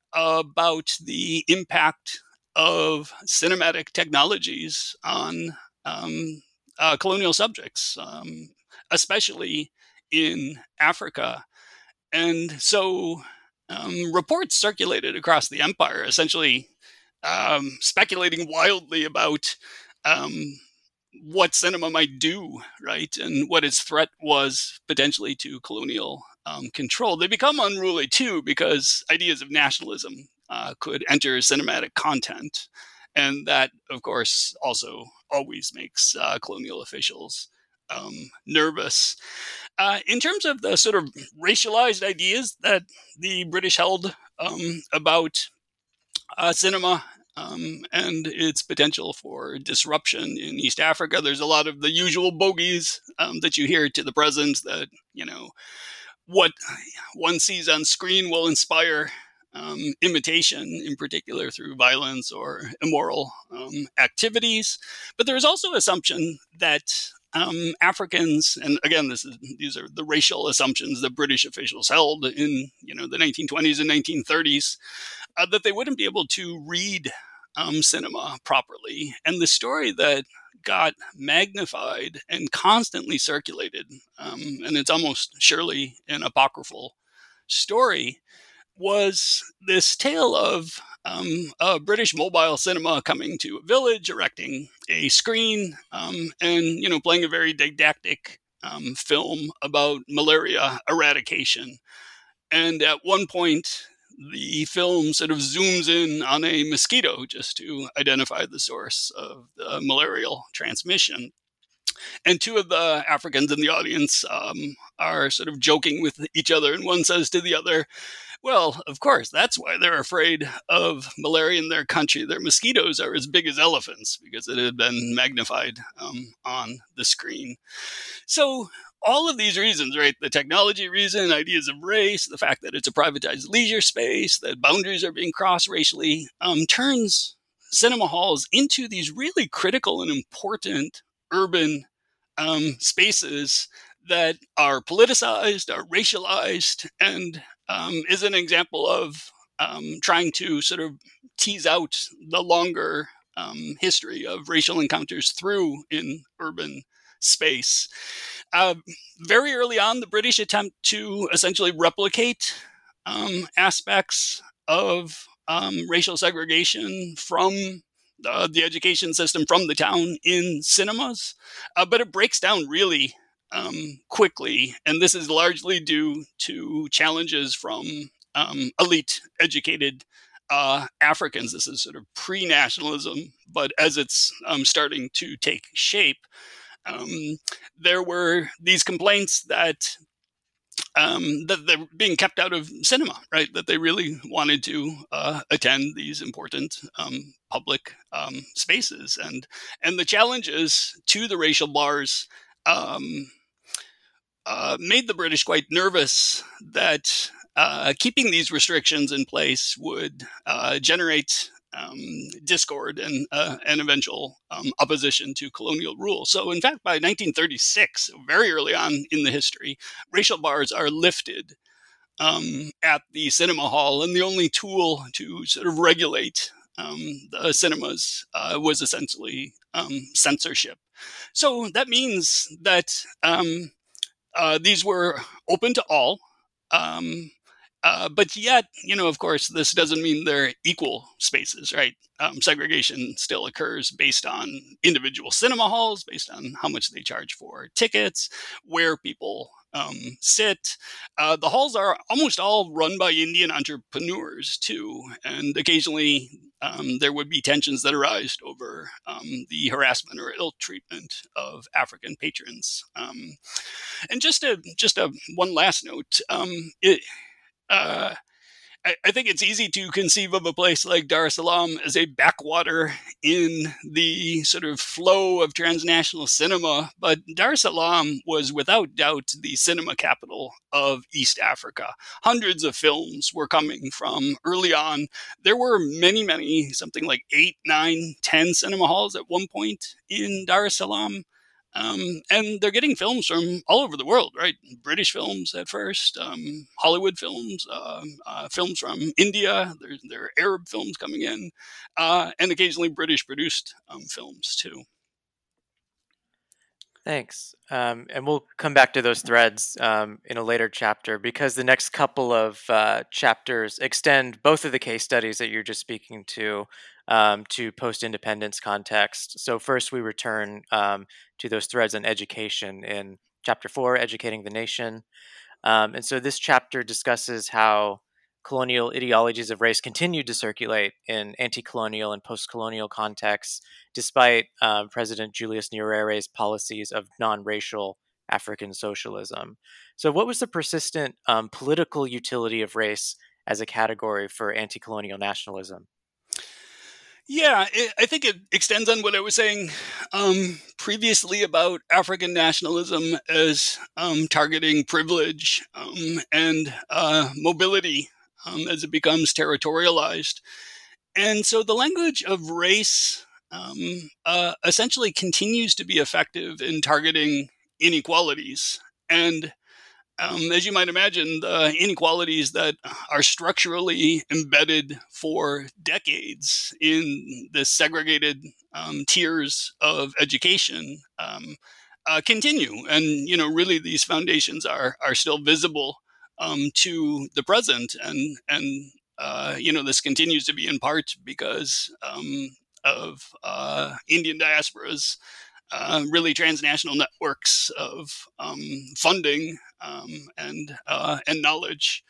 about the impact of cinematic technologies on um, uh, colonial subjects, um, especially in Africa. And so um, reports circulated across the empire, essentially um, speculating wildly about um, what cinema might do, right, and what its threat was potentially to colonial um, control. They become unruly too because ideas of nationalism uh, could enter cinematic content, and that, of course, also always makes uh, colonial officials um, nervous. Uh, in terms of the sort of racialized ideas that the British held um, about uh, cinema um, and its potential for disruption in East Africa, there's a lot of the usual bogeys um, that you hear to the present, that, you know, what one sees on screen will inspire um, imitation, in particular through violence or immoral um, activities. But there's also assumption that um, Africans, and again, this is these are the racial assumptions that British officials held in, you know, the nineteen twenties and nineteen thirties, uh, that they wouldn't be able to read um, cinema properly. And the story that got magnified and constantly circulated, um, and it's almost surely an apocryphal story, was this tale of um, a British mobile cinema coming to a village, erecting a screen, um, and, you know, playing a very didactic um, film about malaria eradication. And at one point, the film sort of zooms in on a mosquito just to identify the source of the malarial transmission. And two of the Africans in the audience um, are sort of joking with each other, and one says to the other, well, of course, that's why they're afraid of malaria in their country. Their mosquitoes are as big as elephants, because it had been magnified um, on the screen. So all of these reasons, right, the technology reason, ideas of race, the fact that it's a privatized leisure space, that boundaries are being crossed racially, um, turns cinema halls into these really critical and important urban um, spaces that are politicized, are racialized, and um, is an example of um, trying to sort of tease out the longer um, history of racial encounters through in urban space. Uh, very early on, the British attempt to essentially replicate um, aspects of um, racial segregation from uh, the education system, from the town, in cinemas, uh, but it breaks down really um, quickly, and this is largely due to challenges from um, elite educated uh, Africans. This is sort of pre-nationalism, but as it's um, starting to take shape, Um, there were these complaints that um, that they're being kept out of cinema, right? That they really wanted to uh, attend these important um, public um, spaces, and and the challenges to the racial bars um, uh, made the British quite nervous that uh, keeping these restrictions in place would uh, generate um, discord and uh, and eventual um, opposition to colonial rule. So, in fact, by nineteen thirty-six, very early on in the history, racial bars are lifted um, at the cinema hall, and the only tool to sort of regulate um, the cinemas uh, was essentially um, censorship. So that means that um, uh, these were open to all. Um, uh, but yet, you know, of course, this doesn't mean they're equal spaces, right? Um, segregation still occurs based on individual cinema halls, based on how much they charge for tickets, where people um, sit. Uh, the halls are almost all run by Indian entrepreneurs, too. And occasionally um, there would be tensions that arise over um, the harassment or ill treatment of African patrons. Um, and just a, just a one last note, um, it, Uh, I, I think it's easy to conceive of a place like Dar es Salaam as a backwater in the sort of flow of transnational cinema, but Dar es Salaam was without doubt the cinema capital of East Africa. Hundreds of films were coming from early on. There were many, many, something like eight, nine, ten cinema halls at one point in Dar es Salaam. Um, and they're getting films from all over the world, right? British films at first, um, Hollywood films, uh, uh, films from India. There, there are Arab films coming in, uh, and occasionally British-produced um, films too. Thanks. Um, and we'll come back to those threads um, in a later chapter, because the next couple of uh, chapters extend both of the case studies that you're just speaking to um, to post-independence context. So first we return um, to those threads on education in chapter four, Educating the Nation. Um, and so this chapter discusses how colonial ideologies of race continued to circulate in anti-colonial and post-colonial contexts, despite um, President Julius Nyerere's policies of non-racial African socialism. So what was the persistent um, political utility of race as a category for anti-colonial nationalism? Yeah, it, I think it extends on what I was saying um, previously about African nationalism as um, targeting privilege um, and uh, mobility um, as it becomes territorialized. And so the language of race um, uh, essentially continues to be effective in targeting inequalities. And Um, as you might imagine, the inequalities that are structurally embedded for decades in the segregated um, tiers of education um, uh, continue. And, you know, really these foundations are are still visible um, to the present. And, and uh, you know, this continues to be in part because um, of uh, Indian diasporas Uh, really transnational networks of um, funding um, and uh, and knowledge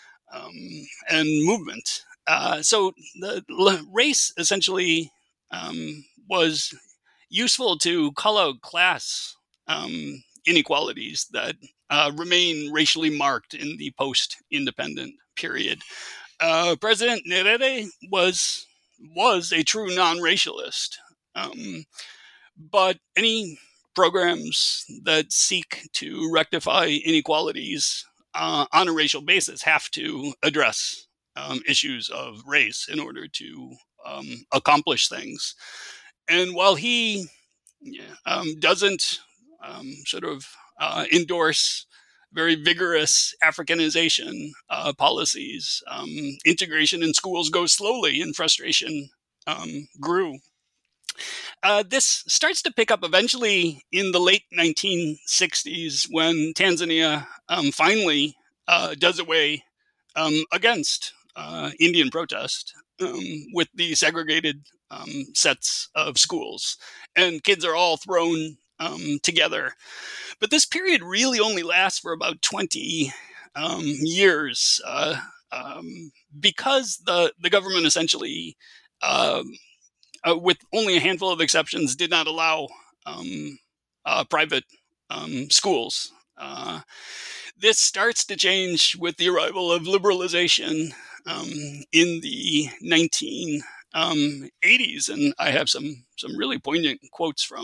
um, and movement. Uh, so the l- race essentially um, was useful to call out class um, inequalities that uh, remain racially marked in the post-independent period. Uh, President Nyerere was was a true non-racialist. Um, But any programs that seek to rectify inequalities uh, on a racial basis have to address um, issues of race in order to um, accomplish things. And while he yeah, um, doesn't um, sort of uh, endorse very vigorous Africanization uh, policies, um, integration in schools goes slowly, and frustration um, grew. Uh, this starts to pick up eventually in the late nineteen sixties when Tanzania um, finally uh, does away um, against uh, Indian protest um, with the segregated um, sets of schools. And kids are all thrown um, together. But this period really only lasts for about twenty um, years uh, um, because the, the government essentially um, Uh, with only a handful of exceptions, did not allow um, uh, private um, schools. Uh, this starts to change with the arrival of liberalization um, in the nineteen eighties, and I have some some really poignant quotes from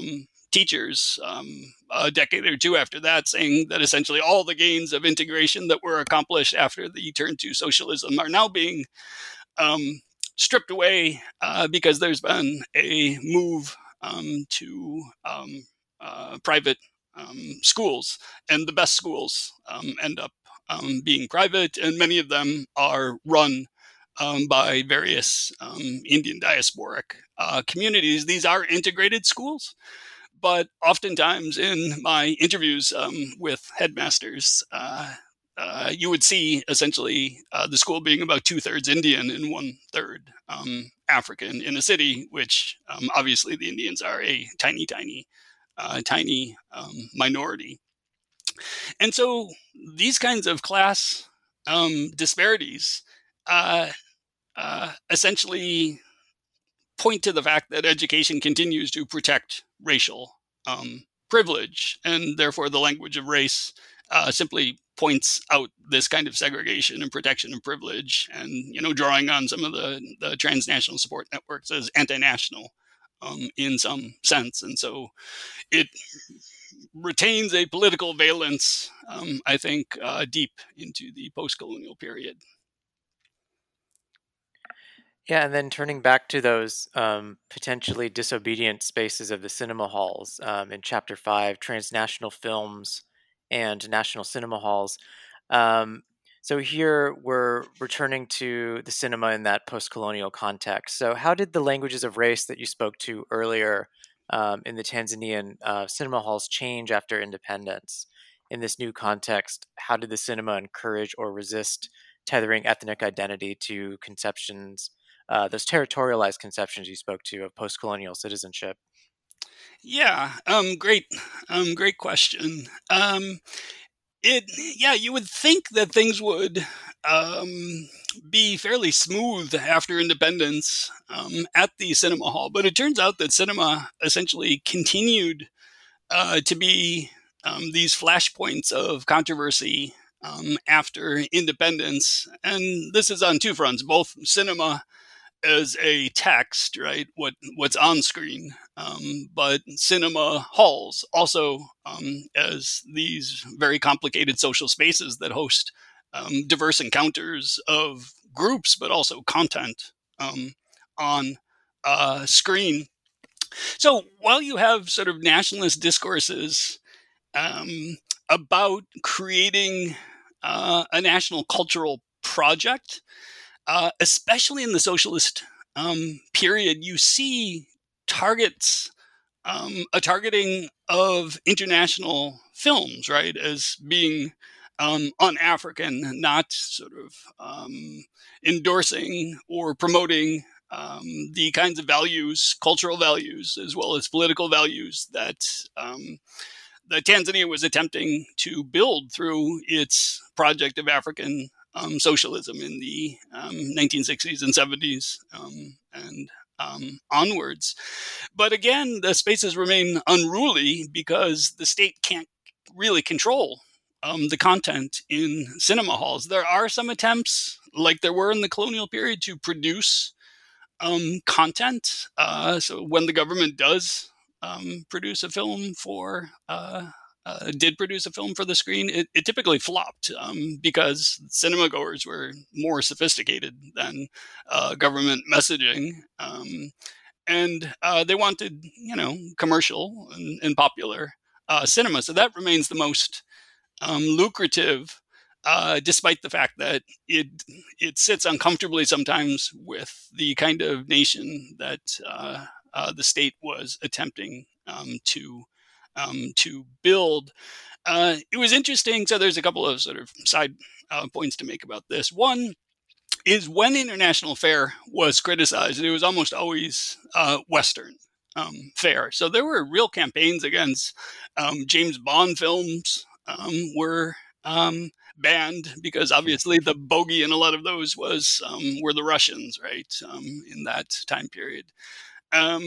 teachers um, a decade or two after that, saying that essentially all the gains of integration that were accomplished after the turn to socialism are now being um, stripped away uh, because there's been a move um, to um, uh, private um, schools, and the best schools um, end up um, being private, and many of them are run um, by various um, Indian diasporic uh, communities. These are integrated schools, but oftentimes in my interviews um, with headmasters, uh, uh, you would see essentially uh, the school being about two-thirds Indian and one-third um, African in a city, which um, obviously the Indians are a tiny, tiny, uh, tiny um, minority. And so these kinds of class um, disparities uh, uh, essentially point to the fact that education continues to protect racial um, privilege, and therefore the language of race uh, simply points out this kind of segregation and protection of privilege, and you know, drawing on some of the, the transnational support networks as anti-national um, in some sense, and so it retains a political valence, um, I think, uh, deep into the post-colonial period. Yeah, and then turning back to those um, potentially disobedient spaces of the cinema halls um, in Chapter five, transnational films and national cinema halls. Um, so here we're returning to the cinema in that post-colonial context. So how did the languages of race that you spoke to earlier um, in the Tanzanian uh, cinema halls change after independence? In this new context, how did the cinema encourage or resist tethering ethnic identity to conceptions, uh, those territorialized conceptions you spoke to of post-colonial citizenship? Yeah, um, great, um, great question. Um, it, yeah, you would think that things would um, be fairly smooth after independence um, at the cinema hall, but it turns out that cinema essentially continued uh, to be um, these flashpoints of controversy um, after independence, and this is on two fronts: both cinema as a text, right? What what's on screen, um, but cinema halls also um, as these very complicated social spaces that host um, diverse encounters of groups, but also content um, on uh, screen. So while you have sort of nationalist discourses um, about creating uh, a national cultural project, Uh, especially in the socialist um, period, you see targets, um, a targeting of international films, right, as being um, un-African, not sort of um, endorsing or promoting um, the kinds of values, cultural values, as well as political values that um, that Tanzania was attempting to build through its project of African Um, socialism in the um, nineteen sixties and seventies um, and um, onwards. But again, the spaces remain unruly because the state can't really control um, the content in cinema halls. There are some attempts, like there were in the colonial period, to produce um, content. Uh, so when the government does um, produce a film for uh, Uh, did produce a film for the screen, it, it typically flopped um, because cinema goers were more sophisticated than uh, government messaging. Um, and uh, they wanted, you know, commercial and, and popular uh, cinema. So that remains the most um, lucrative, uh, despite the fact that it it sits uncomfortably sometimes with the kind of nation that uh, uh, the state was attempting um, to Um, to build. Uh, it was interesting. So there's a couple of sort of side uh, points to make about this. One is when international fare was criticized, it was almost always uh, Western um, fare. So there were real campaigns against um, James Bond films um, were um, banned because obviously the bogey in a lot of those was um, were the Russians, right, um, in that time period. Um,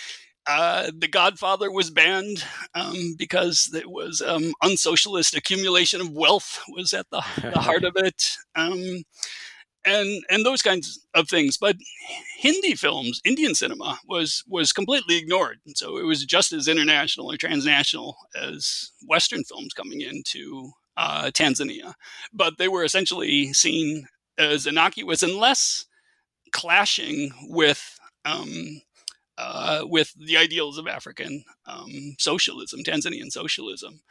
Uh, The Godfather was banned um, because it was um, unsocialist accumulation of wealth was at the, the heart of it. Um, and and those kinds of things. But Hindi films, Indian cinema, was was completely ignored. And so it was just as international or transnational as Western films coming into uh, Tanzania. But they were essentially seen as innocuous unless clashing with um, uh, with the ideals of African um, socialism, Tanzanian socialism.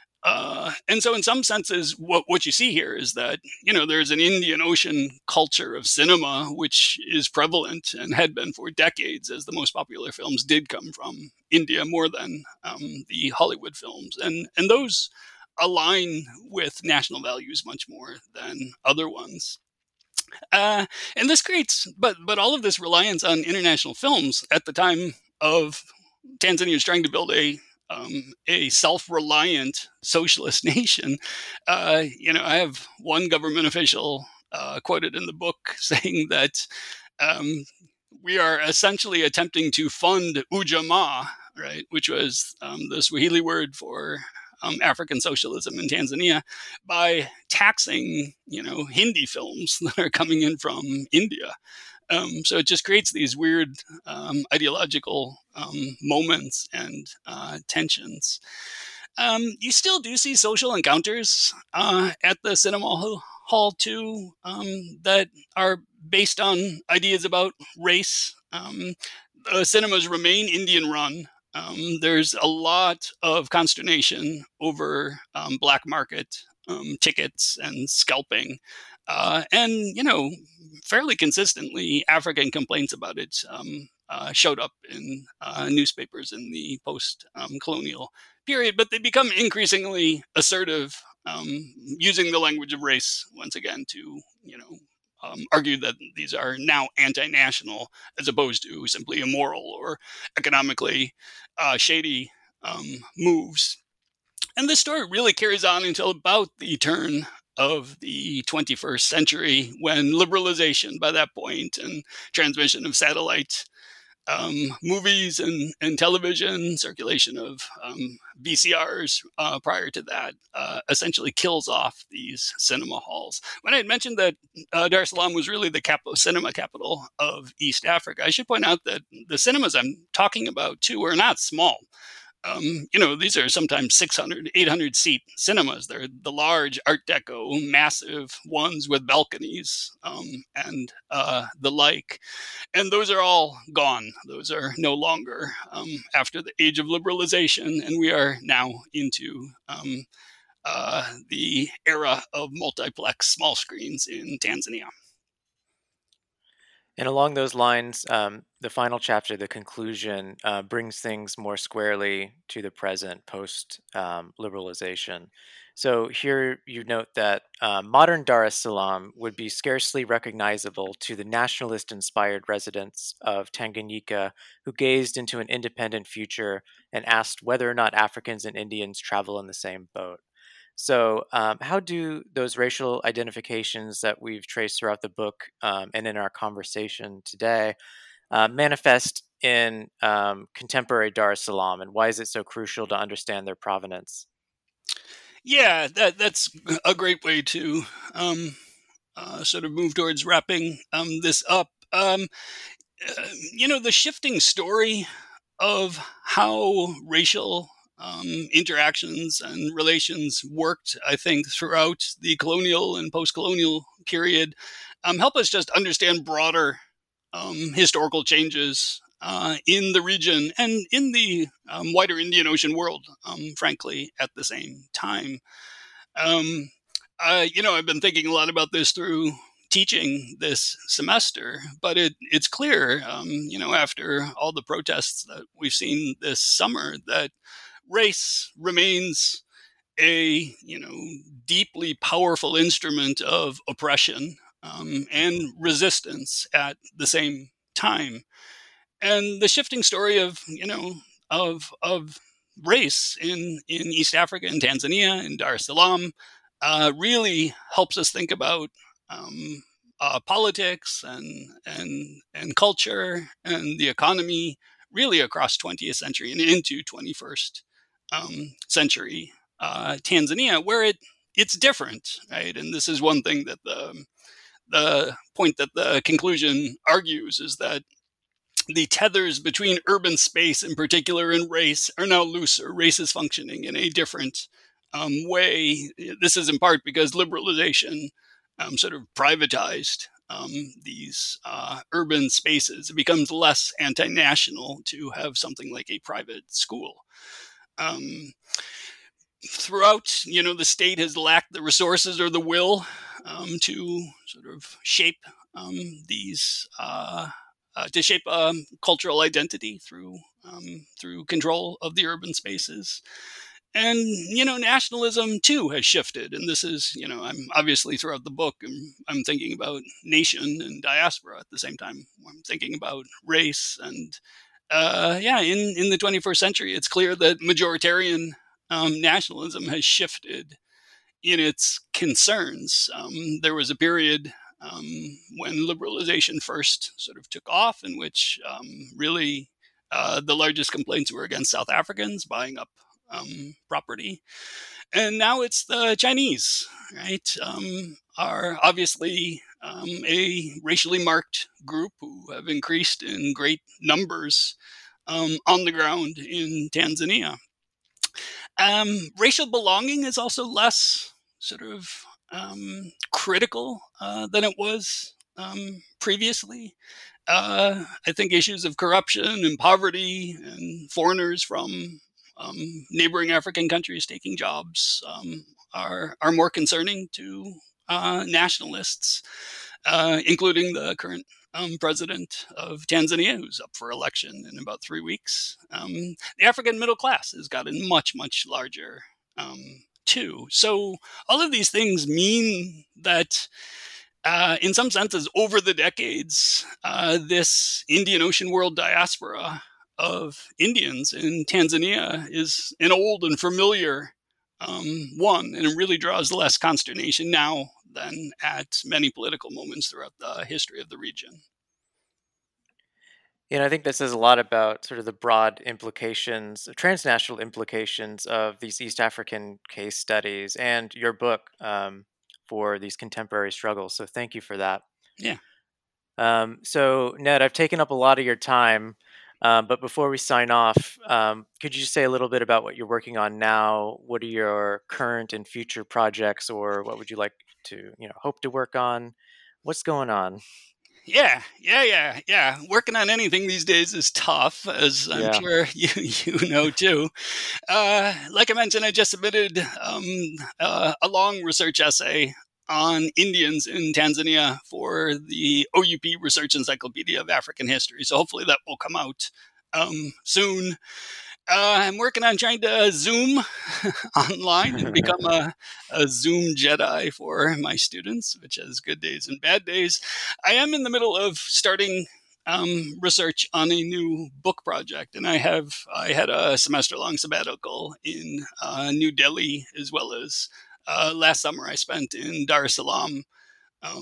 Uh, and so in some senses, what, what you see here is that, you know, there's an Indian Ocean culture of cinema, which is prevalent and had been for decades, as the most popular films did come from India more than um, the Hollywood films. And, and those align with national values much more than other ones. Uh, and this creates, but but all of this reliance on international films at the time of Tanzania is trying to build a um, a self-reliant socialist nation. Uh, you know, I have one government official uh, quoted in the book saying that um, we are essentially attempting to fund Ujamaa, right, which was um, the Swahili word for Um, African socialism in Tanzania, by taxing, you know, Hindi films that are coming in from India. Um, so it just creates these weird um, ideological um, moments and uh, tensions. Um, you still do see social encounters uh, at the cinema hall, hall too, um, that are based on ideas about race. Um, the cinemas remain Indian run. Um, there's a lot of consternation over um, black market um, tickets and scalping. Uh, and, you know, fairly consistently, African complaints about it um, uh, showed up in uh, newspapers in the post-colonial um, period. But they become increasingly assertive, um, using the language of race, once again, to, you know, Um, argue that these are now anti-national as opposed to simply immoral or economically uh, shady um, moves. And this story really carries on until about the turn of the twenty-first century, when liberalization by that point and transmission of satellite um, movies and, and television, circulation of um, V C Rs uh, prior to that, uh, essentially kills off these cinema halls. When I had mentioned that uh, Dar es Salaam was really the cap- cinema capital of East Africa, I should point out that the cinemas I'm talking about, too, are not small. Um, you know, these are sometimes six hundred, eight hundred seat cinemas. They're the large Art Deco, massive ones with balconies um, and uh, the like. And those are all gone. Those are no longer um, after the age of liberalization. And we are now into um, uh, the era of multiplex small screens in Tanzania. And along those lines, um, the final chapter, the conclusion, uh, brings things more squarely to the present post um, liberalization. So here you note that uh, modern Dar es Salaam would be scarcely recognizable to the nationalist-inspired residents of Tanganyika who gazed into an independent future and asked whether or not Africans and Indians travel in the same boat. So, um, how do those racial identifications that we've traced throughout the book um, and in our conversation today uh, manifest in um, contemporary Dar es Salaam, and why is it so crucial to understand their provenance? Yeah, that that's a great way to um, uh, sort of move towards wrapping um, this up. Um, uh, you know, the shifting story of how racial um, interactions and relations worked, I think, throughout the colonial and post-colonial period, um, help us just understand broader um, historical changes uh, in the region and in the um, wider Indian Ocean world, um, frankly, at the same time. Um, uh, you know, I've been thinking a lot about this through teaching this semester, but it, it's clear, um, you know, after all the protests that we've seen this summer, that race remains a, you know, deeply powerful instrument of oppression um, and resistance at the same time. And the shifting story of, you know, of of race in, in East Africa and Tanzania and Dar es Salaam uh, really helps us think about um, uh, politics and and and culture and the economy really across twentieth century and into twenty-first um, century uh, Tanzania, where it it's different, right? And this is one thing that the the point that the conclusion argues is that the tethers between urban space in particular and race are now looser. Race is functioning in a different um, way. This is in part because liberalization um, sort of privatized um, these uh, urban spaces. It becomes less anti-national to have something like a private school. Um, throughout, you know, the state has lacked the resources or the will um, to sort of shape um, these uh, Uh, to shape a um, cultural identity through um, through control of the urban spaces. And, you know, nationalism, too, has shifted. And this is, you know, I'm obviously throughout the book, I'm, I'm thinking about nation and diaspora at the same time. I'm thinking about race. And, uh, yeah, in, in the twenty-first century, it's clear that majoritarian um, nationalism has shifted in its concerns. Um, there was a period Um, when liberalization first sort of took off, in which um, really uh, the largest complaints were against South Africans buying up um, property. And now it's the Chinese, right, um, are obviously um, a racially marked group who have increased in great numbers um, on the ground in Tanzania. Um, racial belonging is also less sort of um, critical uh, than it was um, previously. Uh, I think issues of corruption and poverty and foreigners from um, neighboring African countries taking jobs um, are are more concerning to uh, nationalists, uh, including the current um, president of Tanzania, who's up for election in about three weeks. Um, the African middle class has gotten much, much larger um, too. So all of these things mean that uh, in some senses, over the decades, uh, this Indian Ocean world diaspora of Indians in Tanzania is an old and familiar um, one, and it really draws less consternation now than at many political moments throughout the history of the region. You know, I think this says a lot about sort of the broad implications, transnational implications of these East African case studies and your book um, for these contemporary struggles. So thank you for that. Yeah. Um, so, Ned, I've taken up a lot of your time, um, but before we sign off, um, could you say a little bit about what you're working on now? What are your current and future projects, or what would you like to, you know, hope to work on? What's going on? Yeah, yeah, yeah, yeah. Working on anything these days is tough, as I'm Yeah. sure you you know too. Uh, like I mentioned, I just submitted um, uh, a long research essay on Indians in Tanzania for the O U P Research Encyclopedia of African History. So hopefully that will come out um, soon. Uh, I'm working on trying to Zoom online and become a, a Zoom Jedi for my students, which has good days and bad days. I am in the middle of starting um, research on a new book project, and I have I had a semester-long sabbatical in uh, New Delhi, as well as uh, last summer I spent in Dar es Salaam. Um,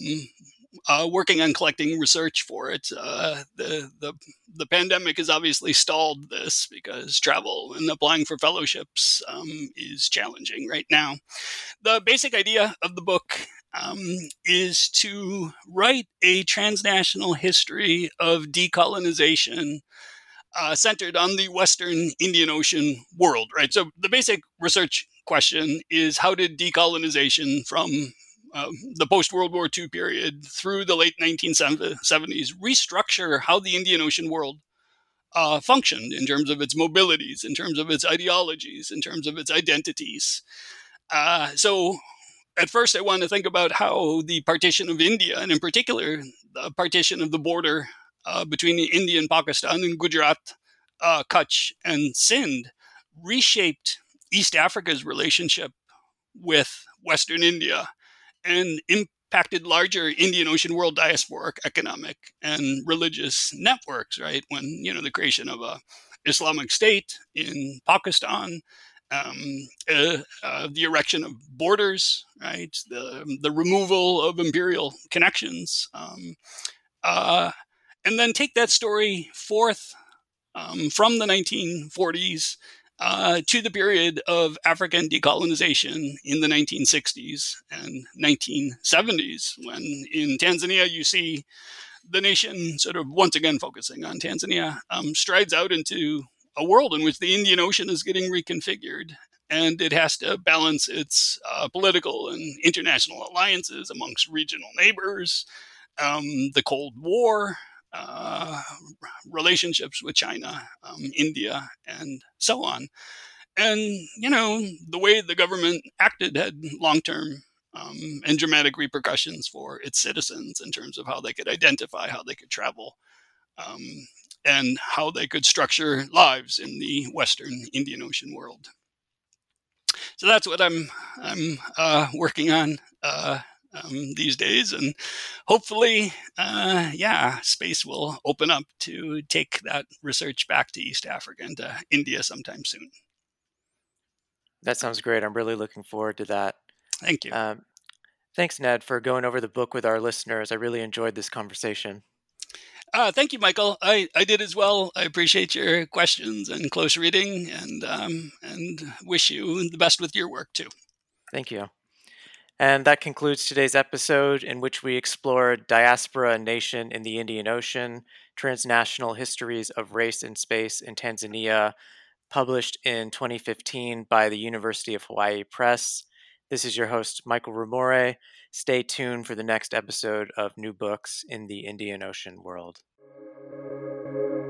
Uh, working on collecting research for it. Uh, the, the the pandemic has obviously stalled this because travel and applying for fellowships um, is challenging right now. The basic idea of the book um, is to write a transnational history of decolonization uh, centered on the Western Indian Ocean world, right? So the basic research question is, how did decolonization from Um, the post-World War Two period through the late nineteen seventies restructure how the Indian Ocean world uh, functioned in terms of its mobilities, in terms of its ideologies, in terms of its identities. Uh, so at first I want to think about how the partition of India, and in particular the partition of the border uh, between India and Pakistan and Gujarat, uh, Kutch, and Sindh reshaped East Africa's relationship with Western India and impacted larger Indian Ocean world diasporic economic and religious networks, right? When, you know, the creation of a Islamic State in Pakistan, um, uh, uh, the erection of borders, right? The, the removal of imperial connections. Um, uh, and then take that story forth um, from the nineteen forties uh, to the period of African decolonization in the nineteen sixties and nineteen seventies, when in Tanzania you see the nation sort of once again focusing on Tanzania, um, strides out into a world in which the Indian Ocean is getting reconfigured, and it has to balance its uh, political and international alliances amongst regional neighbors, um, the Cold War, uh, relationships with China, um, India, and so on. And, you know, the way the government acted had long-term um, and dramatic repercussions for its citizens in terms of how they could identify, how they could travel, um, and how they could structure lives in the Western Indian Ocean world. So that's what I'm I'm uh, working on uh, um, these days, and hopefully, uh, yeah, space will open up to take that research back to East Africa and to India sometime soon. That sounds great. I'm really looking forward to that. Thank you. Um, thanks, Ned, for going over the book with our listeners. I really enjoyed this conversation. Uh, thank you, Michael. I, I did as well. I appreciate your questions and close reading, and um, and wish you the best with your work too. Thank you. And that concludes today's episode, in which we explored Diaspora Nation in the Indian Ocean, Transnational Histories of Race and Space in Tanzania, published in twenty fifteen by the University of Hawaii Press. This is your host, Michael Rumore. Stay tuned for the next episode of New Books in the Indian Ocean World.